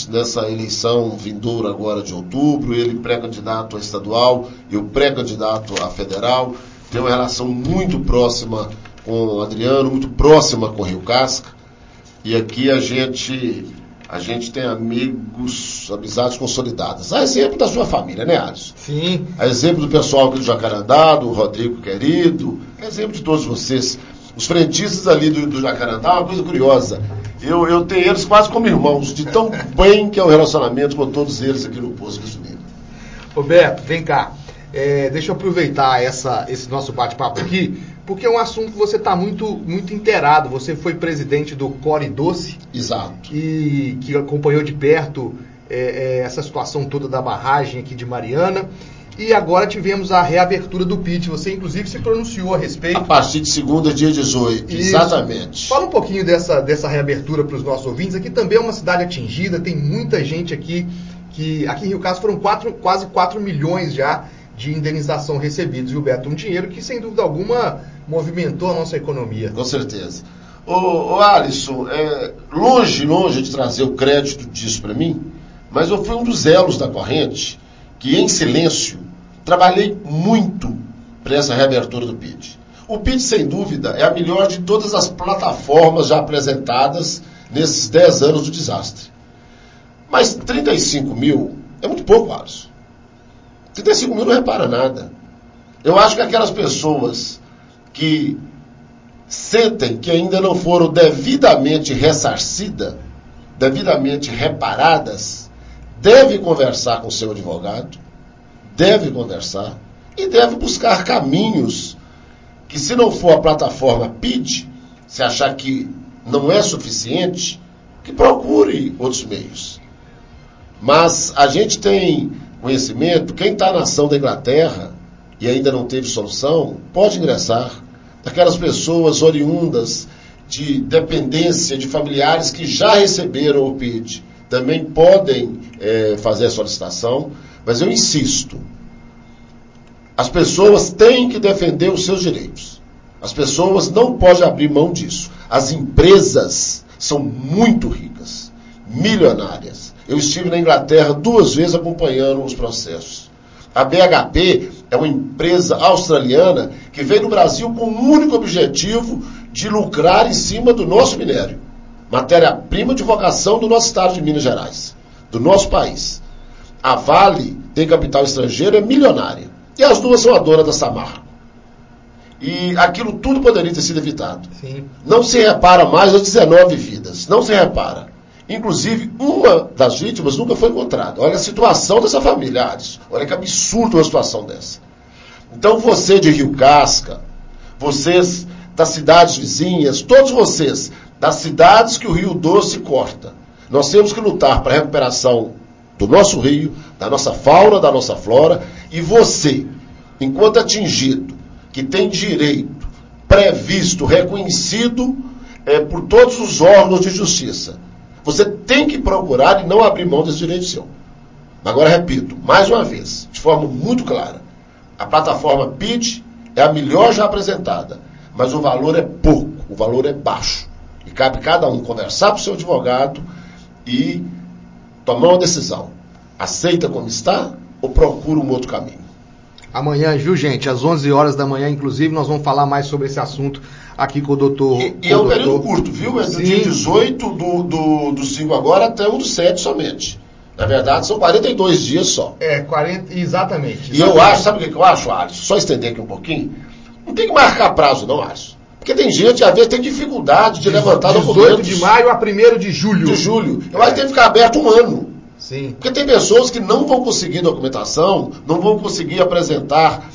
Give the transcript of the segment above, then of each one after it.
juntos nessa eleição vindoura agora de outubro, ele pré-candidato a estadual, eu pré-candidato a federal, tem uma relação muito próxima com o Adriano, muito próxima com o Rio Casca, e aqui a gente tem amigos, amizades consolidadas. A exemplo da sua família, né, Alisson? Sim. A exemplo do pessoal aqui do Jacarandá, do Rodrigo querido, a exemplo de todos vocês. Os frentistas ali do Jacarandá, uma coisa curiosa. Eu tenho eles quase como irmãos, de tão bem que é o relacionamento com todos eles aqui no Poço Gasolina. Roberto, vem cá. Deixa eu aproveitar esse nosso bate-papo aqui, porque é um assunto que você está muito inteirado. Você foi presidente do Core Doce. Exato. E que acompanhou de perto essa situação toda da barragem aqui de Mariana. E agora tivemos a reabertura do PIT. Você, inclusive, se pronunciou a respeito. A partir de segunda, dia 18. Isso. Exatamente. Fala um pouquinho dessa reabertura para os nossos ouvintes. Aqui também é uma cidade atingida, tem muita gente aqui. Aqui em Rio Casca foram quase 4 milhões já de indenização recebidos, Gilberto. Um dinheiro que, sem dúvida alguma, movimentou a nossa economia. Com certeza. Ô Alisson, longe de trazer o crédito disso para mim, mas eu fui um dos elos da corrente que, em silêncio, trabalhei muito para essa reabertura do PIT. O PIT, sem dúvida, é a melhor de todas as plataformas já apresentadas nesses 10 anos do desastre. Mas 35 mil é muito pouco, Alisson. 35 mil não repara nada. Eu acho que aquelas pessoas que sentem que ainda não foram devidamente ressarcidas, devidamente reparadas, deve conversar com o seu advogado, deve conversar e deve buscar caminhos que, se não for a plataforma PID, se achar que não é suficiente, que procure outros meios. Mas a gente tem conhecimento, quem está na ação da Inglaterra e ainda não teve solução, pode ingressar. Aquelas pessoas oriundas de dependência de familiares que já receberam o PID também podem fazer a solicitação, mas eu insisto, as pessoas têm que defender os seus direitos. As pessoas não podem abrir mão disso. As empresas são muito ricas, milionárias. Eu estive na Inglaterra 2 vezes acompanhando os processos. A BHP é uma empresa australiana que veio no Brasil com o único objetivo de lucrar em cima do nosso minério. Matéria-prima de vocação do nosso estado de Minas Gerais, do nosso país. A Vale tem capital estrangeiro, é milionária. E as duas são a dona da Samarco. E aquilo tudo poderia ter sido evitado. Sim. Não se repara mais as 19 vidas. Não se repara. Inclusive, uma das vítimas nunca foi encontrada. Olha a situação dessa família, Alisson. Olha que absurdo uma situação dessa. Então, você de Rio Casca, vocês das cidades vizinhas, todos vocês das cidades que o Rio Doce corta, nós temos que lutar para a recuperação do nosso rio, da nossa fauna, da nossa flora, e você, enquanto atingido, que tem direito previsto, reconhecido por todos os órgãos de justiça, você tem que procurar e não abrir mão desse direito seu. Agora, repito, mais uma vez, de forma muito clara, a plataforma PID é a melhor já apresentada, mas o valor é pouco, o valor é baixo. E cabe cada um conversar com o seu advogado e tomar uma decisão. Aceita como está ou procura um outro caminho? Amanhã, viu, gente? Às 11 horas da manhã, inclusive, nós vamos falar mais sobre esse assunto aqui com o doutor... E é um período curto, viu? É do dia 18 do 5 agora até o do 7 somente. Na verdade, são 42 dias só. 40, exatamente. E eu acho, sabe o que eu acho, Alisson? Só estender aqui um pouquinho. Não tem que marcar prazo, não, Alisson. Porque tem gente, às vezes, tem dificuldade de levantar documentos. 18 de maio a 1º de julho. Eu acho que tem que ficar aberto um ano. Sim. Porque tem pessoas que não vão conseguir documentação, não vão conseguir apresentar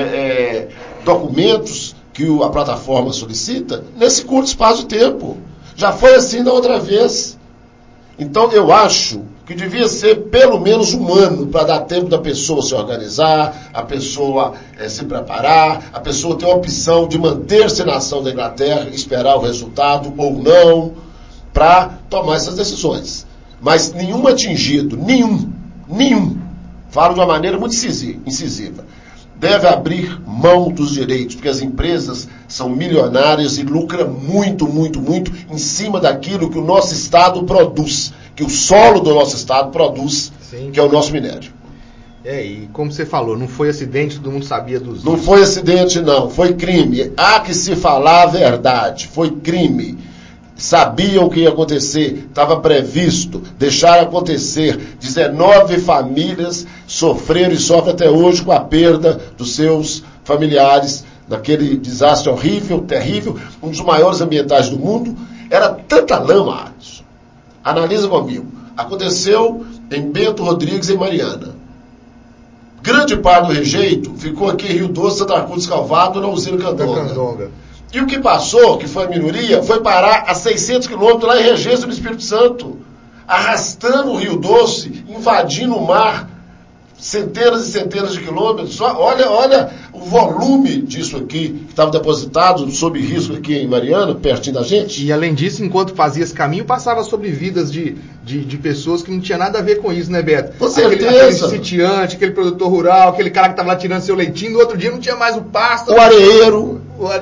documentos que a plataforma solicita nesse curto espaço de tempo. Já foi assim da outra vez. Então, eu acho que devia ser pelo menos um ano para dar tempo da pessoa se organizar, a pessoa se preparar, a pessoa ter a opção de manter-se na ação da Inglaterra, esperar o resultado ou não, para tomar essas decisões. Mas nenhum atingido, nenhum, falo de uma maneira muito incisiva, deve abrir mão dos direitos, porque as empresas são milionárias e lucram muito, muito, muito em cima daquilo que o nosso Estado produz, que o solo do nosso Estado produz, sim, que é o nosso minério. E como você falou, não foi acidente, todo mundo sabia dos... Não foi acidente, não, foi crime. Há que se falar a verdade, foi crime. Sabiam o que ia acontecer, estava previsto, deixaram acontecer. 19 famílias sofreram e sofrem até hoje com a perda dos seus familiares naquele desastre horrível, terrível, um dos maiores ambientais do mundo. Era tanta lama, Alisson. Analisa comigo. Aconteceu em Bento Rodrigues, em Mariana. Grande parte do rejeito ficou aqui em Rio Doce, Santa Cruz do Calvado, na usina Candonga. E o que passou, que foi a minoria, foi parar a 600 quilômetros lá em Regência, no Espírito Santo, arrastando o Rio Doce, invadindo o mar, centenas e centenas de quilômetros. Olha o volume disso aqui, que estava depositado sob risco aqui em Mariana, pertinho da gente. E além disso, enquanto fazia esse caminho, passava sobre vidas de pessoas que não tinha nada a ver com isso, né, Beto? Com certeza. Aquele sitiante, aquele produtor rural, aquele cara que estava lá tirando seu leitinho, no outro dia não tinha mais o pasto. O areeiro.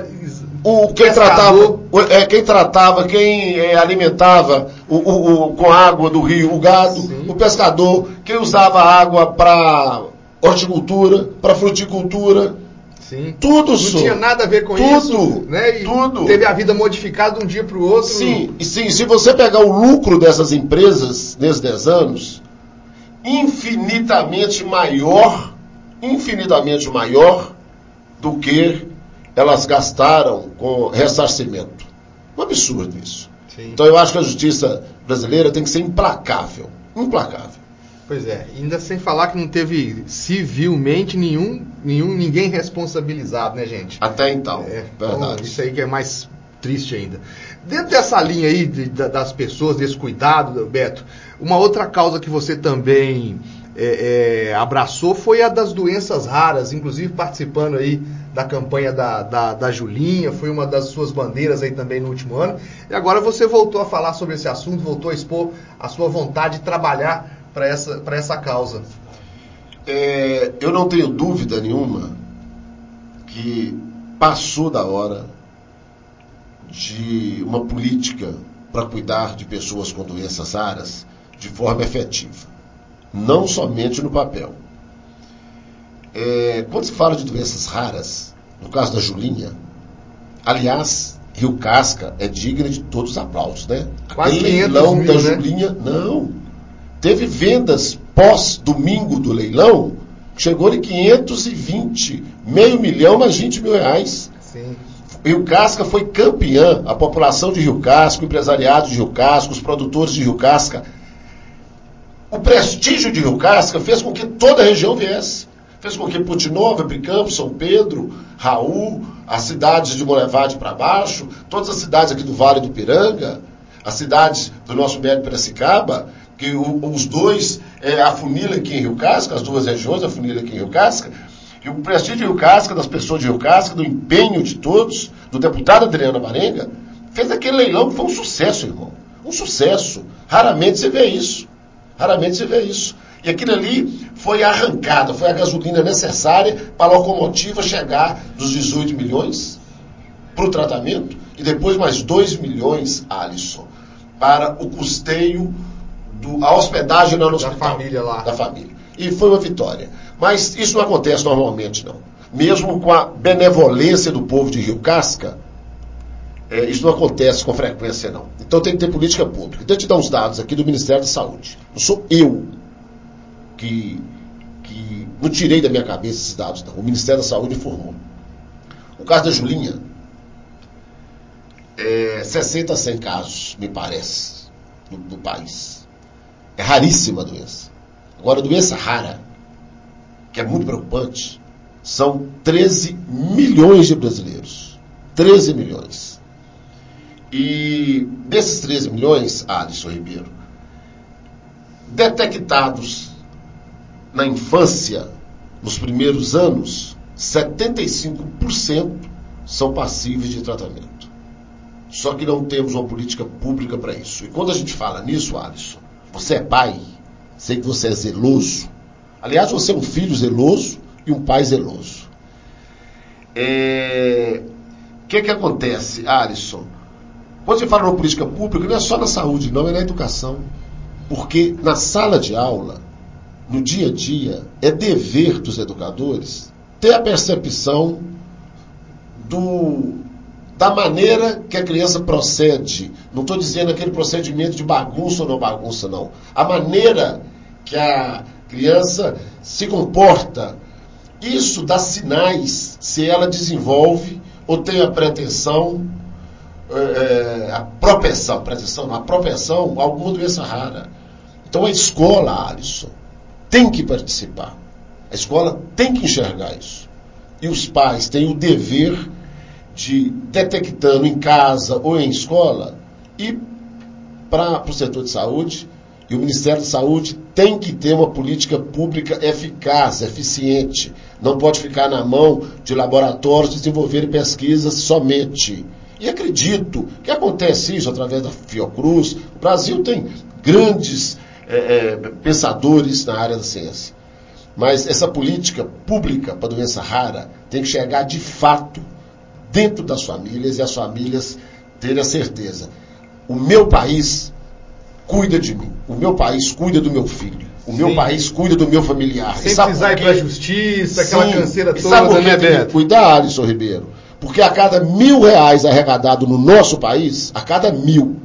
Quem alimentava com a água do rio o gado, sim, o pescador, quem usava água para horticultura, para fruticultura. Sim. Tudo não tinha nada a ver com isso, né? E tudo. Teve a vida modificada de um dia para o outro. Sim, se você pegar o lucro dessas empresas nesses 10 anos, infinitamente maior do que elas gastaram com ressarcimento. Um absurdo isso. Sim. Então eu acho que a justiça brasileira tem que ser implacável. Implacável. Pois é, ainda sem falar que não teve civilmente ninguém responsabilizado, né, gente? Até então, verdade. Então, isso aí que é mais triste ainda. Dentro dessa linha aí das pessoas, desse cuidado, Beto, uma outra causa que você também abraçou foi a das doenças raras, inclusive participando aí da campanha da Julinha, foi uma das suas bandeiras aí também no último ano, e agora você voltou a falar sobre esse assunto, voltou a expor a sua vontade de trabalhar para essa causa. Eu não tenho dúvida nenhuma que passou da hora de uma política para cuidar de pessoas com doenças raras de forma efetiva. Não somente no papel. Quando se fala de doenças raras, no caso da Julinha, aliás, Rio Casca é digna de todos os aplausos, né? Quase Aquele leilão da Julinha, não. Teve vendas pós-domingo do leilão, chegou em 520, meio milhão mais 20 mil reais. Sim. Rio Casca foi campeã, a população de Rio Casca, o empresariado de Rio Casca, os produtores de Rio Casca. O prestígio de Rio Casca fez com que toda a região viesse. Fez com que Putinova, Bricampo, São Pedro, Raul, as cidades de Monlevade para baixo, todas as cidades aqui do Vale do Piranga, as cidades do nosso médio Piracicaba, que os dois afunilam aqui em Rio Casca, as duas regiões afunilam aqui em Rio Casca, e o prestígio de Rio Casca, das pessoas de Rio Casca, do empenho de todos, do deputado Adriano Marenga, fez aquele leilão que foi um sucesso, irmão. Um sucesso. Raramente você vê isso. Raramente você vê isso. E aquilo ali foi arrancada, foi a gasolina necessária para a locomotiva chegar dos 18 milhões para o tratamento e depois mais 2 milhões, Alisson, para o custeio a hospedagem lá no hospital. Da família lá. Da família. E foi uma vitória. Mas isso não acontece normalmente, não. Mesmo com a benevolência do povo de Rio Casca, isso não acontece com frequência, não. Então tem que ter política pública. Então eu te dar uns dados aqui do Ministério da Saúde. Não sou eu que não tirei da minha cabeça esses dados, não. O Ministério da Saúde informou. O caso da Julinha, 60 a 100 casos, me parece, no país. É raríssima a doença. Agora, a doença rara, que é muito preocupante, são 13 milhões de brasileiros. 13 milhões. E desses 13 milhões, Alisson Ribeiro, detectados na infância, nos primeiros anos, 75% são passíveis de tratamento. Só que não temos uma política pública para isso. E quando a gente fala nisso, Alisson, você é pai, sei que você é zeloso. Aliás, você é um filho zeloso e um pai zeloso. O que acontece, Alisson? Quando você fala na política pública, não é só na saúde, não, é na educação. Porque na sala de aula, no dia a dia, é dever dos educadores ter a percepção da maneira que a criança procede. Não estou dizendo aquele procedimento de bagunça ou não bagunça, não. A maneira que a criança se comporta. Isso dá sinais se ela desenvolve ou tem a pretensão, a propensão a alguma doença rara. Então a escola, Alisson, tem que participar. A escola tem que enxergar isso. E os pais têm o dever de, detectando em casa ou em escola, ir para o setor de saúde. E o Ministério da Saúde tem que ter uma política pública eficaz, eficiente. Não pode ficar na mão de laboratórios desenvolverem pesquisas somente. E acredito que acontece isso através da Fiocruz. O Brasil tem grandes pensadores na área da ciência. Mas essa política pública para doença rara tem que chegar de fato dentro das famílias e as famílias terem a certeza. O meu país cuida de mim. O meu país cuida do meu filho. O meu país cuida do meu familiar. Sem precisar ir para a justiça, aquela canseira toda. Sabe por que tem que cuidar, Alisson Ribeiro? Porque a cada R$1.000 arrecadado no nosso país, a cada 1.000,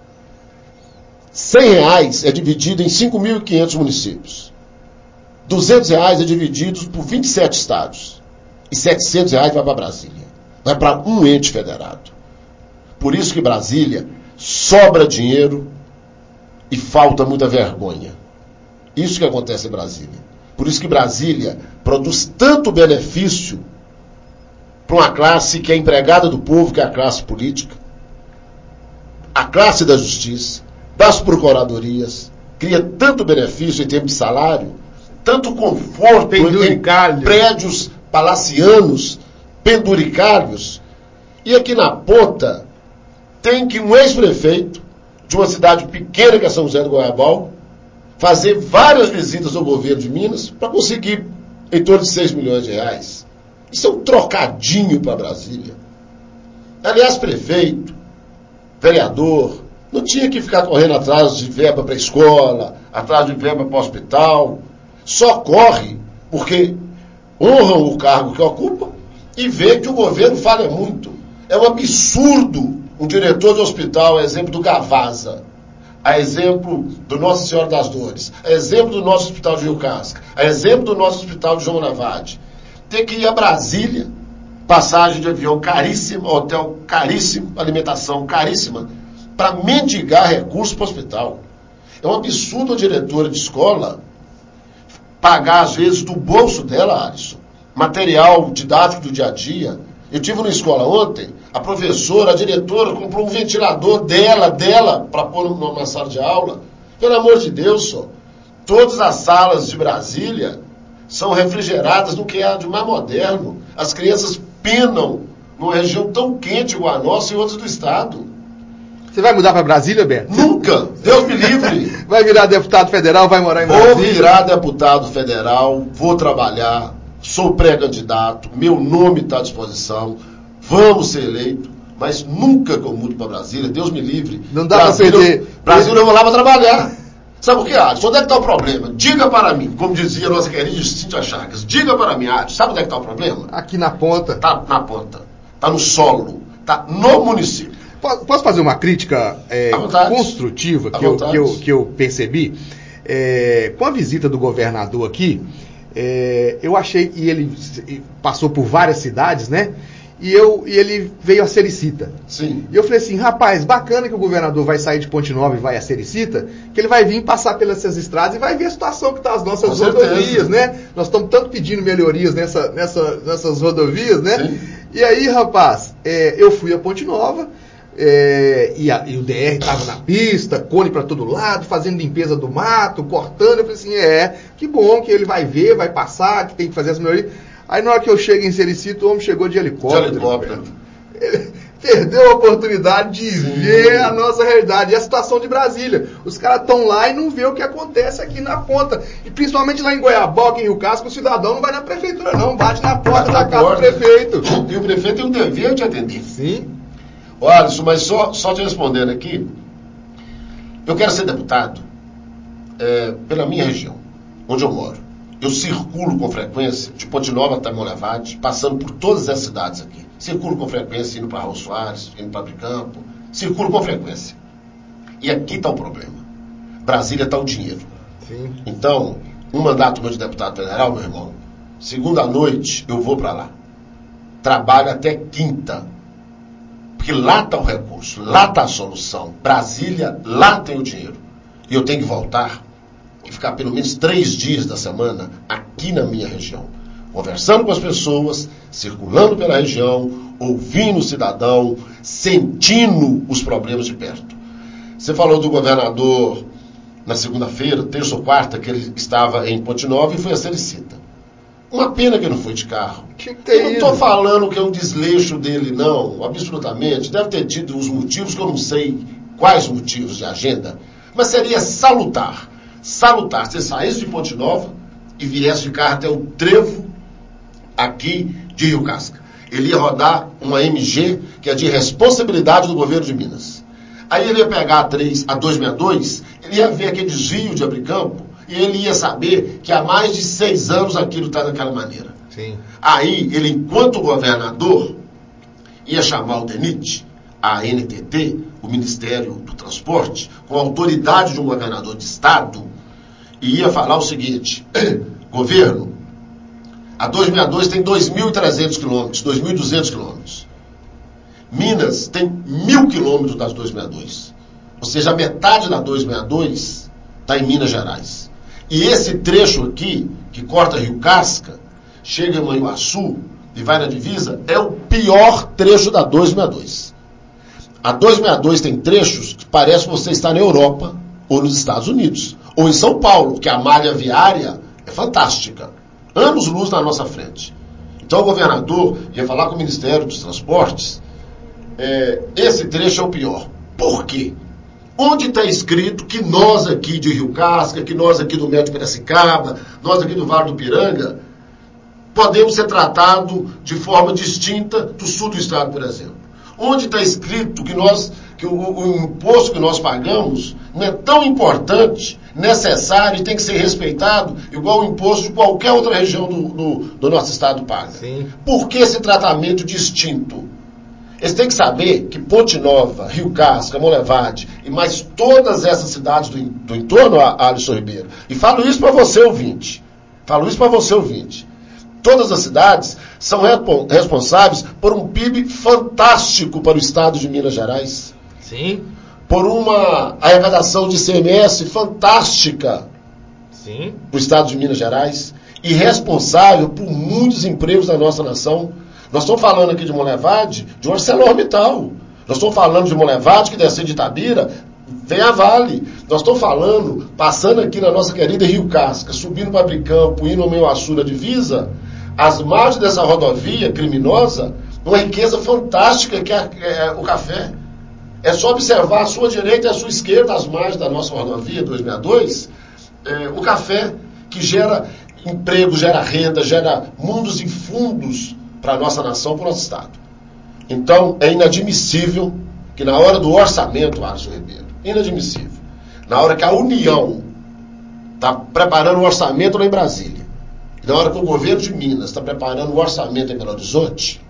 R$100 é dividido em 5.500 municípios. R$200 é dividido por 27 estados. E R$700 vai para Brasília. Vai para um ente federado. Por isso que Brasília sobra dinheiro e falta muita vergonha. Isso que acontece em Brasília. Por isso que Brasília produz tanto benefício para uma classe que é empregada do povo, que é a classe política, a classe da justiça, das procuradorias, cria tanto benefício em termos de salário, tanto conforto em prédios palacianos, penduricalhos. E aqui na ponta tem que um ex-prefeito de uma cidade pequena que é São José do Goiabal fazer várias visitas ao governo de Minas para conseguir em torno de R$6 milhões. Isso é um trocadinho para Brasília. Aliás, prefeito, vereador, não tinha que ficar correndo atrás de verba para a escola, atrás de verba para o hospital. Só corre porque honram o cargo que ocupa e vê que o governo falha muito. É um absurdo um diretor de hospital, a exemplo do Gavasa, a exemplo do Nossa Senhora das Dores, a exemplo do nosso hospital de Rio Casca, a exemplo do nosso hospital de João Navade, ter que ir a Brasília, passagem de avião caríssima, hotel caríssimo, alimentação caríssima, para mendigar recursos para o hospital. É um absurdo a diretora de escola pagar, às vezes, do bolso dela, Alisson, material didático do dia a dia. Eu estive na escola ontem, a professora, a diretora, comprou um ventilador dela, para pôr numa sala de aula. Pelo amor de Deus, só. Todas as salas de Brasília são refrigeradas no que é de mais moderno. As crianças penam numa região tão quente igual a nossa e outras do estado. Você vai mudar para Brasília, Beto? Nunca! Deus me livre! Vai virar deputado federal, vai morar em Brasília? Vou virar deputado federal, vou trabalhar, sou pré-candidato, meu nome está à disposição, vamos ser eleito, mas nunca que eu mudo para Brasília, Deus me livre. Não dá para perder. Brasília eu vou lá para trabalhar. Sabe por quê, Alisson? Onde é que está o problema? Diga para mim, como dizia a nossa querida Cíntia Chagas, diga para mim, Alisson, sabe onde é que está o problema? Aqui na ponta. Está na ponta, está no solo, está no município. Posso fazer uma crítica construtiva que eu percebi? Com a visita do governador aqui, eu achei que ele passou por várias cidades, né? E ele veio a Sericita. Sim. E eu falei assim, rapaz, bacana que o governador vai sair de Ponte Nova e vai a Sericita, que ele vai vir passar pelas essas estradas e vai ver a situação que está as nossas rodovias, né? Nós estamos tanto pedindo melhorias nessas rodovias, né? Sim. E aí, rapaz, eu fui a Ponte Nova, e o DR estava na pista, cone para todo lado, fazendo limpeza do mato, cortando. Eu falei assim, que bom que ele vai ver, vai passar, que tem que fazer as melhorias. Aí na hora que eu chego em Sericita, o homem chegou de helicóptero. perdeu a oportunidade de ver a nossa realidade. E a situação de Brasília. Os caras estão lá e não vê o que acontece aqui na ponta. E principalmente lá em Goiaboca, em Rio Casca, o cidadão não vai na prefeitura não, bate na porta da casa do prefeito. E o prefeito tem o dever de atender. Sim. Ô, Alisson, mas só te respondendo aqui, eu quero ser deputado pela minha região, onde eu moro. Eu circulo com frequência de Ponte Nova até Monlevade, passando por todas as cidades aqui. Circulo com frequência, indo para Raul Soares, indo para Bricampo. Circulo com frequência. E aqui está o problema. Brasília está o dinheiro. Sim. Então, um mandato meu de deputado federal, meu irmão, segunda noite eu vou para lá. Trabalho até quinta. Porque lá está o recurso, lá está a solução. Brasília, lá tem o dinheiro. E eu tenho que voltar e ficar pelo menos 3 dias da semana aqui na minha região, conversando com as pessoas, circulando pela região, ouvindo o cidadão, sentindo os problemas de perto. Você falou do governador na segunda-feira, terça ou quarta, que ele estava em Ponte Nova e foi a Sericita. Uma pena que ele não foi de carro. Eu não estou falando que é um desleixo dele, não, absolutamente. Deve ter tido os motivos, que eu não sei quais motivos de agenda, mas seria salutar se saísse de Ponte Nova e viesse de carro até o trevo aqui de Rio Casca. Ele ia rodar uma MG, que é de responsabilidade do governo de Minas. Aí ele ia pegar a 262, ele ia ver aquele desvio de Abricampo, e ele ia saber que há mais de 6 anos aquilo está daquela maneira. Sim. Aí, ele, enquanto governador, ia chamar o DENIT, a NTT, o Ministério do Transporte, com a autoridade de um governador de estado, e ia falar o seguinte: governo, a 262 tem 2.300 quilômetros, 2.200 quilômetros. Minas tem 1.000 quilômetros das 262. Ou seja, a metade da 262 está em Minas Gerais. E esse trecho aqui, que corta Rio Casca, chega em Manhuaçu e vai na divisa, é o pior trecho da 262. A 262 tem trechos que parece que você está na Europa ou nos Estados Unidos, ou em São Paulo, porque a malha viária é fantástica. Anos-luz na nossa frente. Então o governador ia falar com o Ministério dos Transportes, esse trecho é o pior. Por quê? Onde está escrito que nós aqui de Rio Casca, que nós aqui do Médio de Piracicaba, nós aqui do Vale do Piranga, podemos ser tratados de forma distinta do sul do estado, por exemplo? Onde está escrito que o imposto que nós pagamos não é tão importante, necessário e tem que ser respeitado igual o imposto de qualquer outra região do nosso estado paga? Sim. Por que esse tratamento distinto? Eles têm que saber que Ponte Nova, Rio Casca, Monlevade e mais todas essas cidades do entorno, Alisson Ribeiro, e falo isso para você, ouvinte, todas as cidades são responsáveis por um PIB fantástico para o estado de Minas Gerais. Sim. Por uma arrecadação de ICMS fantástica. Sim. Para o estado de Minas Gerais. E responsável por muitos empregos da nossa nação. Nós estamos falando aqui de Monlevade, de um ArcelorMittal. Nós estamos falando de Monlevade, que desce de Itabira, vem a Vale. Nós estamos falando, passando aqui na nossa querida Rio Casca, subindo para Bricampo, indo ao Manhuaçu na divisa, as margens dessa rodovia criminosa, uma riqueza fantástica que é o café. É só observar a sua direita e a sua esquerda, as margens da nossa rodovia 262, o café, que gera emprego, gera renda, gera mundos e fundos para a nossa nação, para o nosso estado. Então, é inadmissível que na hora do orçamento, Alisson Ribeiro, inadmissível, na hora que a União está preparando o orçamento lá em Brasília, e na hora que o governo de Minas está preparando o orçamento em Belo Horizonte,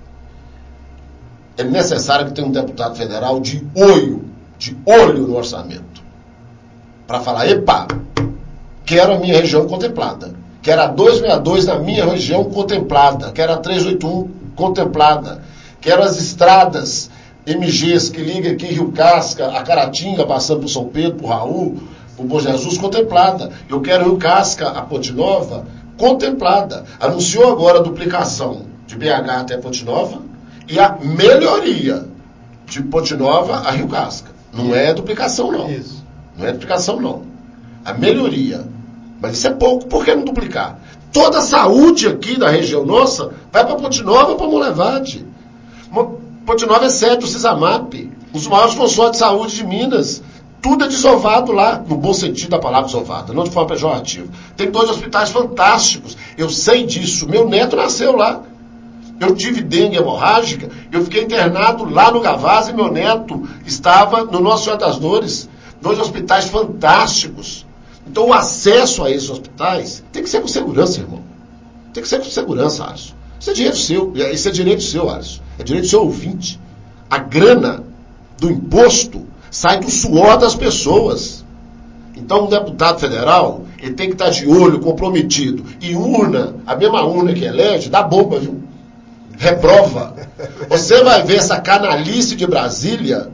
é necessário que tenha um deputado federal de olho no orçamento, para falar: epa, quero a minha região contemplada. Quero a 262 na minha região contemplada. Quero a 381 contemplada. Quero as estradas MGs que ligam aqui Rio Casca, a Caratinga, passando por São Pedro, por Raul, por Bom Jesus, contemplada. Eu quero Rio Casca, a Ponte Nova, contemplada. Anunciou agora a duplicação de BH até Ponte Nova e a melhoria de Ponte Nova a Rio Casca. Não é duplicação, não. Isso. Não é duplicação, não. A melhoria. Mas isso é pouco, por que não duplicar? Toda a saúde aqui da região nossa vai para Ponte Nova, para Monlevade. Ponte Nova é sede do CISAMAP, os maiores consórcios de saúde de Minas. Tudo é desovado lá, no bom sentido da palavra desovada, não de forma pejorativa. Tem 2 hospitais fantásticos, eu sei disso. Meu neto nasceu lá. Eu tive dengue hemorrágica, eu fiquei internado lá no Gavazza e meu neto estava no Nossa Senhora das Dores. 2 hospitais fantásticos. Então o acesso a esses hospitais tem que ser com segurança, irmão. Tem que ser com segurança, Alisson. Isso é direito seu, isso é direito seu, Alisson. É direito do seu ouvinte. A grana do imposto sai do suor das pessoas. Então, um deputado federal, ele tem que estar de olho, comprometido. E urna, a mesma urna que elege, dá bomba, viu? Reprova. Você vai ver essa canalice de Brasília,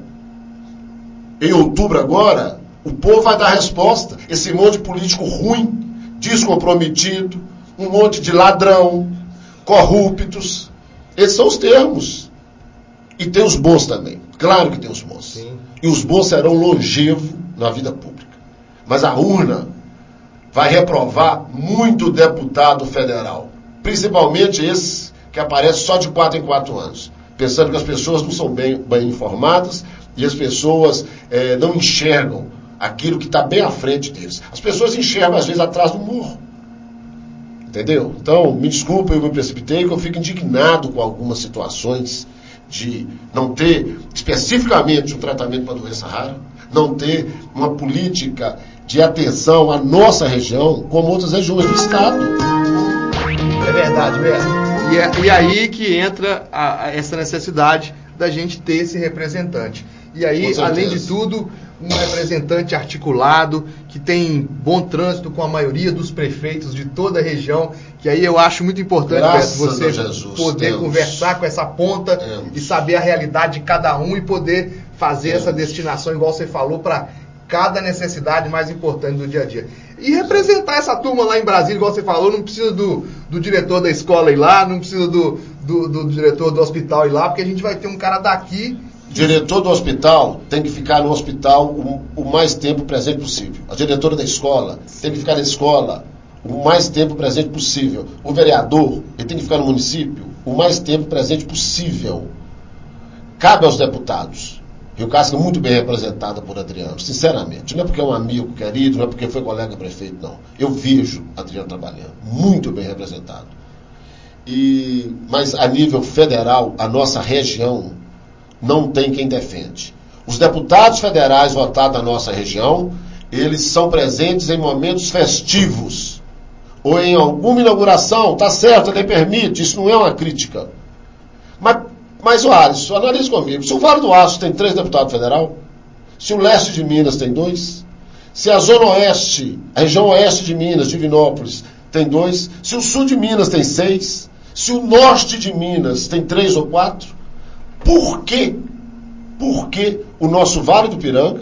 em outubro agora, o povo vai dar resposta. Esse monte de político ruim, descomprometido, um monte de ladrão, corruptos. Esses são os termos. E tem os bons também. Claro que tem os bons. Sim. E os bons serão longevos na vida pública. Mas a urna vai reprovar muito deputado federal. Principalmente esse que aparece só de 4 em 4 anos. Pensando que as pessoas não são bem informadas e as pessoas não enxergam aquilo que está bem à frente deles. As pessoas enxergam, às vezes, atrás do muro. Entendeu? Então, me desculpa, eu me precipitei, que eu fico indignado com algumas situações de não ter especificamente um tratamento para doença rara, não ter uma política de atenção à nossa região, como outras regiões do estado. É verdade, Beto. E aí que entra essa necessidade da gente ter esse representante. E aí, além de tudo, um representante articulado, que tem bom trânsito com a maioria dos prefeitos de toda a região, que aí eu acho muito importante, Beto, você poder conversar com essa ponta e saber a realidade de cada um e poder fazer essa destinação, igual você falou, para cada necessidade mais importante do dia a dia. E representar essa turma lá em Brasília, igual você falou, não precisa do diretor da escola ir lá, não precisa do diretor do hospital ir lá, porque a gente vai ter um cara daqui. Diretor do hospital tem que ficar no hospital o mais tempo presente possível. A diretora da escola tem que ficar na escola o mais tempo presente possível. O vereador, ele tem que ficar no município o mais tempo presente possível. Cabe aos deputados. Rio Casca é muito bem representada por Adriano, sinceramente. Não é porque é um amigo querido, não é porque foi colega prefeito, não. Eu vejo Adriano trabalhando, muito bem representado. Mas a nível federal, a nossa região não tem quem defende. Os deputados federais votados na nossa região, eles são presentes em momentos festivos, ou em alguma inauguração, tá certo, ele permite, isso não é uma crítica. Mas o Alisson, analise comigo, se o Vale do Aço tem 3 deputados federal, se o leste de Minas tem 2, se a zona oeste, a região oeste de Minas, Divinópolis, tem 2, se o sul de Minas tem 6, se o norte de Minas tem 3 ou 4, por que o nosso Vale do Piranga,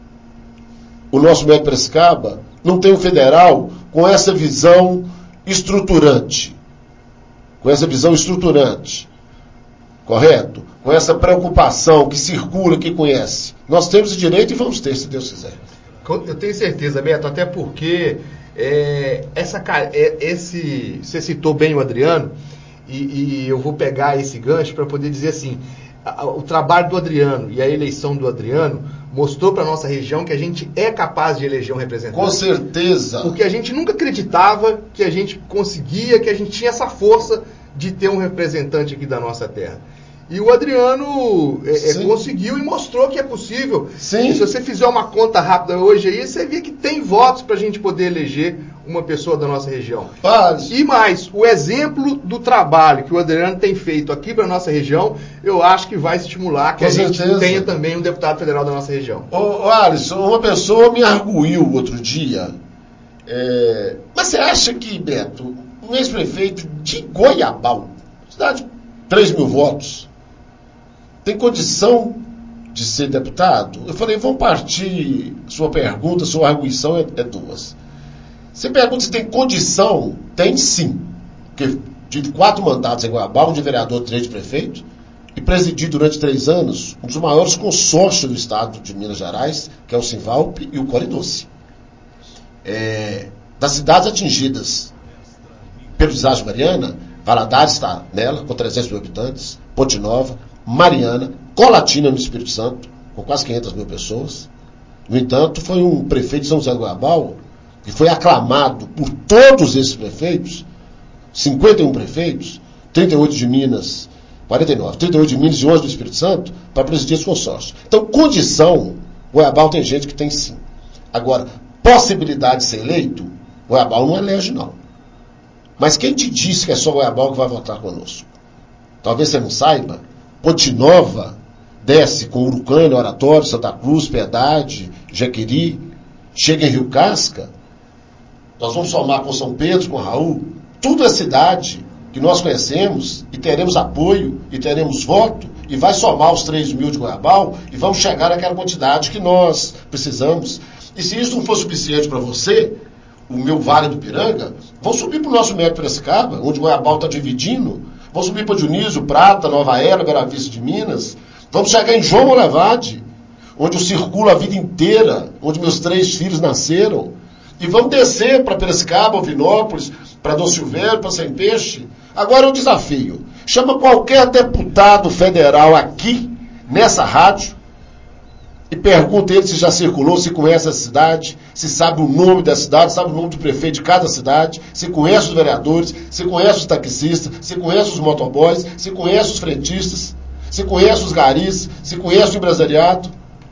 o nosso Médio Piracicaba, não tem um federal com essa visão estruturante? Correto? Com essa preocupação que circula, que conhece. Nós temos o direito e vamos ter, se Deus quiser. Eu tenho certeza, Beto, até porque você citou bem o Adriano, e eu vou pegar esse gancho para poder dizer assim, o trabalho do Adriano e a eleição do Adriano mostrou para a nossa região que a gente é capaz de eleger um representante. Com certeza. Porque a gente nunca acreditava que a gente conseguia, que a gente tinha essa força de ter um representante aqui da nossa terra. E o Adriano conseguiu e mostrou que é possível. Sim. E se você fizer uma conta rápida hoje aí, você vê que tem votos para a gente poder eleger uma pessoa da nossa região. E mais, o exemplo do trabalho que o Adriano tem feito aqui para a nossa região, eu acho que vai estimular que a gente tenha também um deputado federal da nossa região. Alisson, uma pessoa me arguiu outro dia. Mas você acha que, Beto, um ex-prefeito de Goiabal, cidade de 3 mil votos, tem condição de ser deputado? Eu falei, vamos partir, sua pergunta, sua arguição é 2. Você pergunta se tem condição? Tem sim. Porque tive 4 mandatos em Goiabal, um de vereador, 3 de prefeito, e presidi durante 3 anos um dos maiores consórcios do estado de Minas Gerais, que é o Sinvalp e o Coridoce. Das cidades atingidas pelo desastre de Mariana, Valadares está nela, com 300 mil habitantes, Ponte Nova, Mariana, Colatina no Espírito Santo, com quase 500 mil pessoas. No entanto, foi um prefeito de São José do Goiabal que foi aclamado por todos esses prefeitos, 51 prefeitos, 38 de Minas, 49, 38 de Minas e 11 do Espírito Santo, para presidir esse consórcio. Então, condição, Goiabal tem gente que tem sim. Agora, possibilidade de ser eleito, Goiabal não elege, não. Mas quem te disse que é só Goiabal que vai votar conosco? Talvez você não saiba, Ponte Nova desce com Urucânia, Oratório, Santa Cruz, Piedade, Jaqueri, chega em Rio Casca, nós vamos somar com São Pedro, com Raul, tudo é cidade que nós conhecemos e teremos apoio e teremos voto e vai somar os 3 mil de Goiabal e vamos chegar naquela quantidade que nós precisamos. E se isso não for suficiente para você, o meu Vale do Piranga, vão subir para o nosso Médio Piracicaba, onde Goiabal está dividindo, vão subir para Dionísio, Prata, Nova Era, Bela Vista de Minas, vamos chegar em João Molevade, onde eu circulo a vida inteira, onde meus 3 filhos nasceram, e vamos descer para Piracicaba, Ovinópolis, para Dom Silvério, para Sem Peixe. Agora é um desafio. Chama qualquer deputado federal aqui, nessa rádio, e pergunta ele se já circulou, se conhece a cidade, se sabe o nome da cidade, sabe o nome do prefeito de cada cidade, se conhece os vereadores, se conhece os taxistas, se conhece os motoboys, se conhece os frentistas, se conhece os garis, se conhece o empresariado.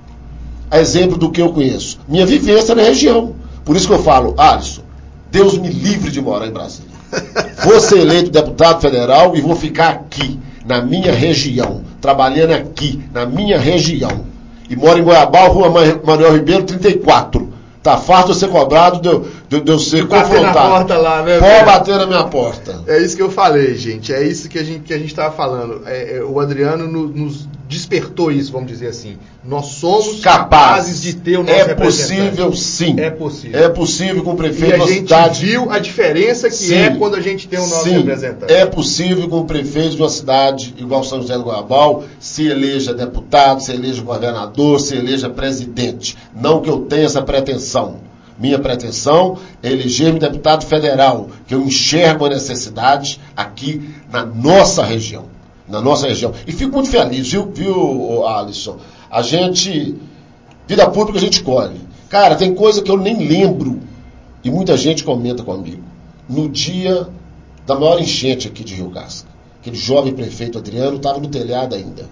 A exemplo do que eu conheço. Minha vivência na região. Por isso que eu falo, Alisson, Deus me livre de morar em Brasília. Vou ser eleito deputado federal e vou ficar aqui, na minha região, trabalhando aqui, na minha região. E moro em Goiabal, Rua Manuel Ribeiro, 34. Tá farto de ser cobrado, de eu ser confrontado. Bater na porta lá, né? Pode bater na minha porta. É isso que eu falei, gente. É isso que a gente estava falando. O Adriano nos despertou isso, vamos dizer assim. Nós somos capazes de ter o nosso representante. É possível, sim. É possível. É possível com o prefeito da cidade. E a gente viu a diferença que sim, é quando a gente tem o nosso representante. É possível com o prefeito de uma cidade igual São José do Goiabal se eleja deputado, se eleja governador, se eleja presidente. Não que eu tenha essa pretensão. Minha pretensão é eleger-me deputado federal, que eu enxergo a necessidade aqui na nossa região. Na nossa região. E fico muito feliz, viu, Alisson? A gente, vida pública a gente colhe. Cara, tem coisa que eu nem lembro, e muita gente comenta comigo. No dia da maior enchente aqui de Rio Casca, aquele jovem prefeito Adriano estava no telhado ainda.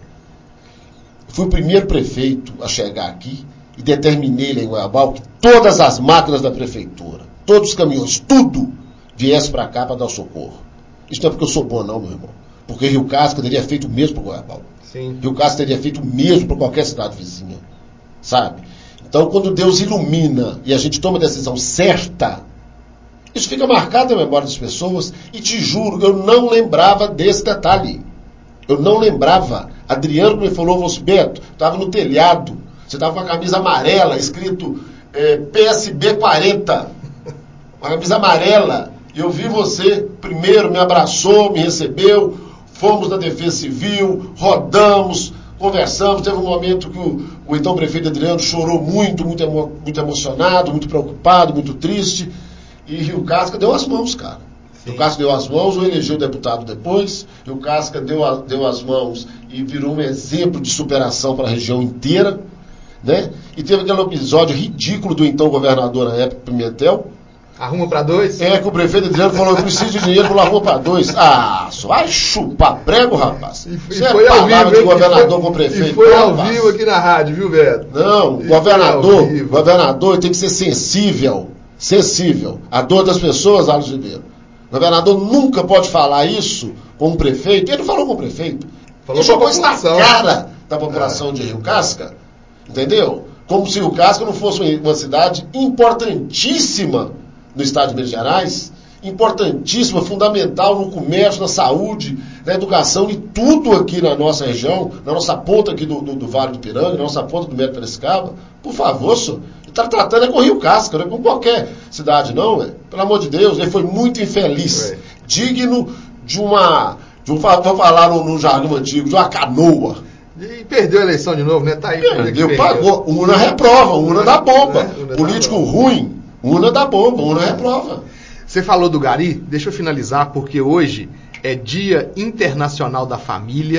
Fui o primeiro prefeito a chegar aqui e determinei lá em Goiabal que todas as máquinas da prefeitura, todos os caminhões, tudo viesse para cá para dar socorro. Isso não é porque eu sou bom não, meu irmão. Porque Rio Casca teria feito o mesmo para Goiabal. Sim. Rio Casca teria feito o mesmo para qualquer cidade vizinha. Sabe? Então, quando Deus ilumina e a gente toma a decisão certa, isso fica marcado na memória das pessoas. E te juro, eu não lembrava desse detalhe. Eu não lembrava. Adriano me falou, Beto, estava no telhado. Você estava com a camisa amarela, escrito PSB 40. Uma camisa amarela. E eu vi você, primeiro me abraçou, me recebeu, fomos na Defesa Civil, rodamos, conversamos. Teve um momento que o então prefeito Adriano chorou muito emocionado, muito preocupado, muito triste. E Rio Casca deu as mãos, cara. Sim. Rio Casca deu as mãos, o elegeu deputado depois. Rio Casca deu as mãos e virou um exemplo de superação para a região inteira. Né? E teve aquele episódio ridículo do então governador na época, Pimentel. Arruma para 2? Que o prefeito Adriano falou, eu preciso de dinheiro para arruma para 2. Ah, só vai chupar prego, rapaz. Isso é palavra de governador com prefeito. E foi ao vivo aqui na rádio, viu, Beto? Não, o governador tem que ser sensível à dor das pessoas, Alisson Ribeiro. O governador nunca pode falar isso com um prefeito. Ele não falou com o prefeito. Ele jogou isso na cara da população de Rio Casca. Entendeu? Como se Rio Casca não fosse uma cidade importantíssima no estado de Minas Gerais, importantíssima, fundamental no comércio, na saúde, na educação, e tudo aqui na nossa região, na nossa ponta aqui do Vale do Piranga, na nossa ponta do Médio Piracicaba. Por favor, senhor. Ele está tratando com Rio Casca, não é com qualquer cidade, não, pelo amor de Deus. Ele foi muito infeliz, digno vou falar no jargão antigo, de uma canoa. E perdeu a eleição de novo, né? Tá aí. Perdeu, pagou. Urna reprova, urna da bomba. Político ruim, urna da bomba, urna reprova. Você falou do Gari, deixa eu finalizar, porque hoje é Dia Internacional da Família.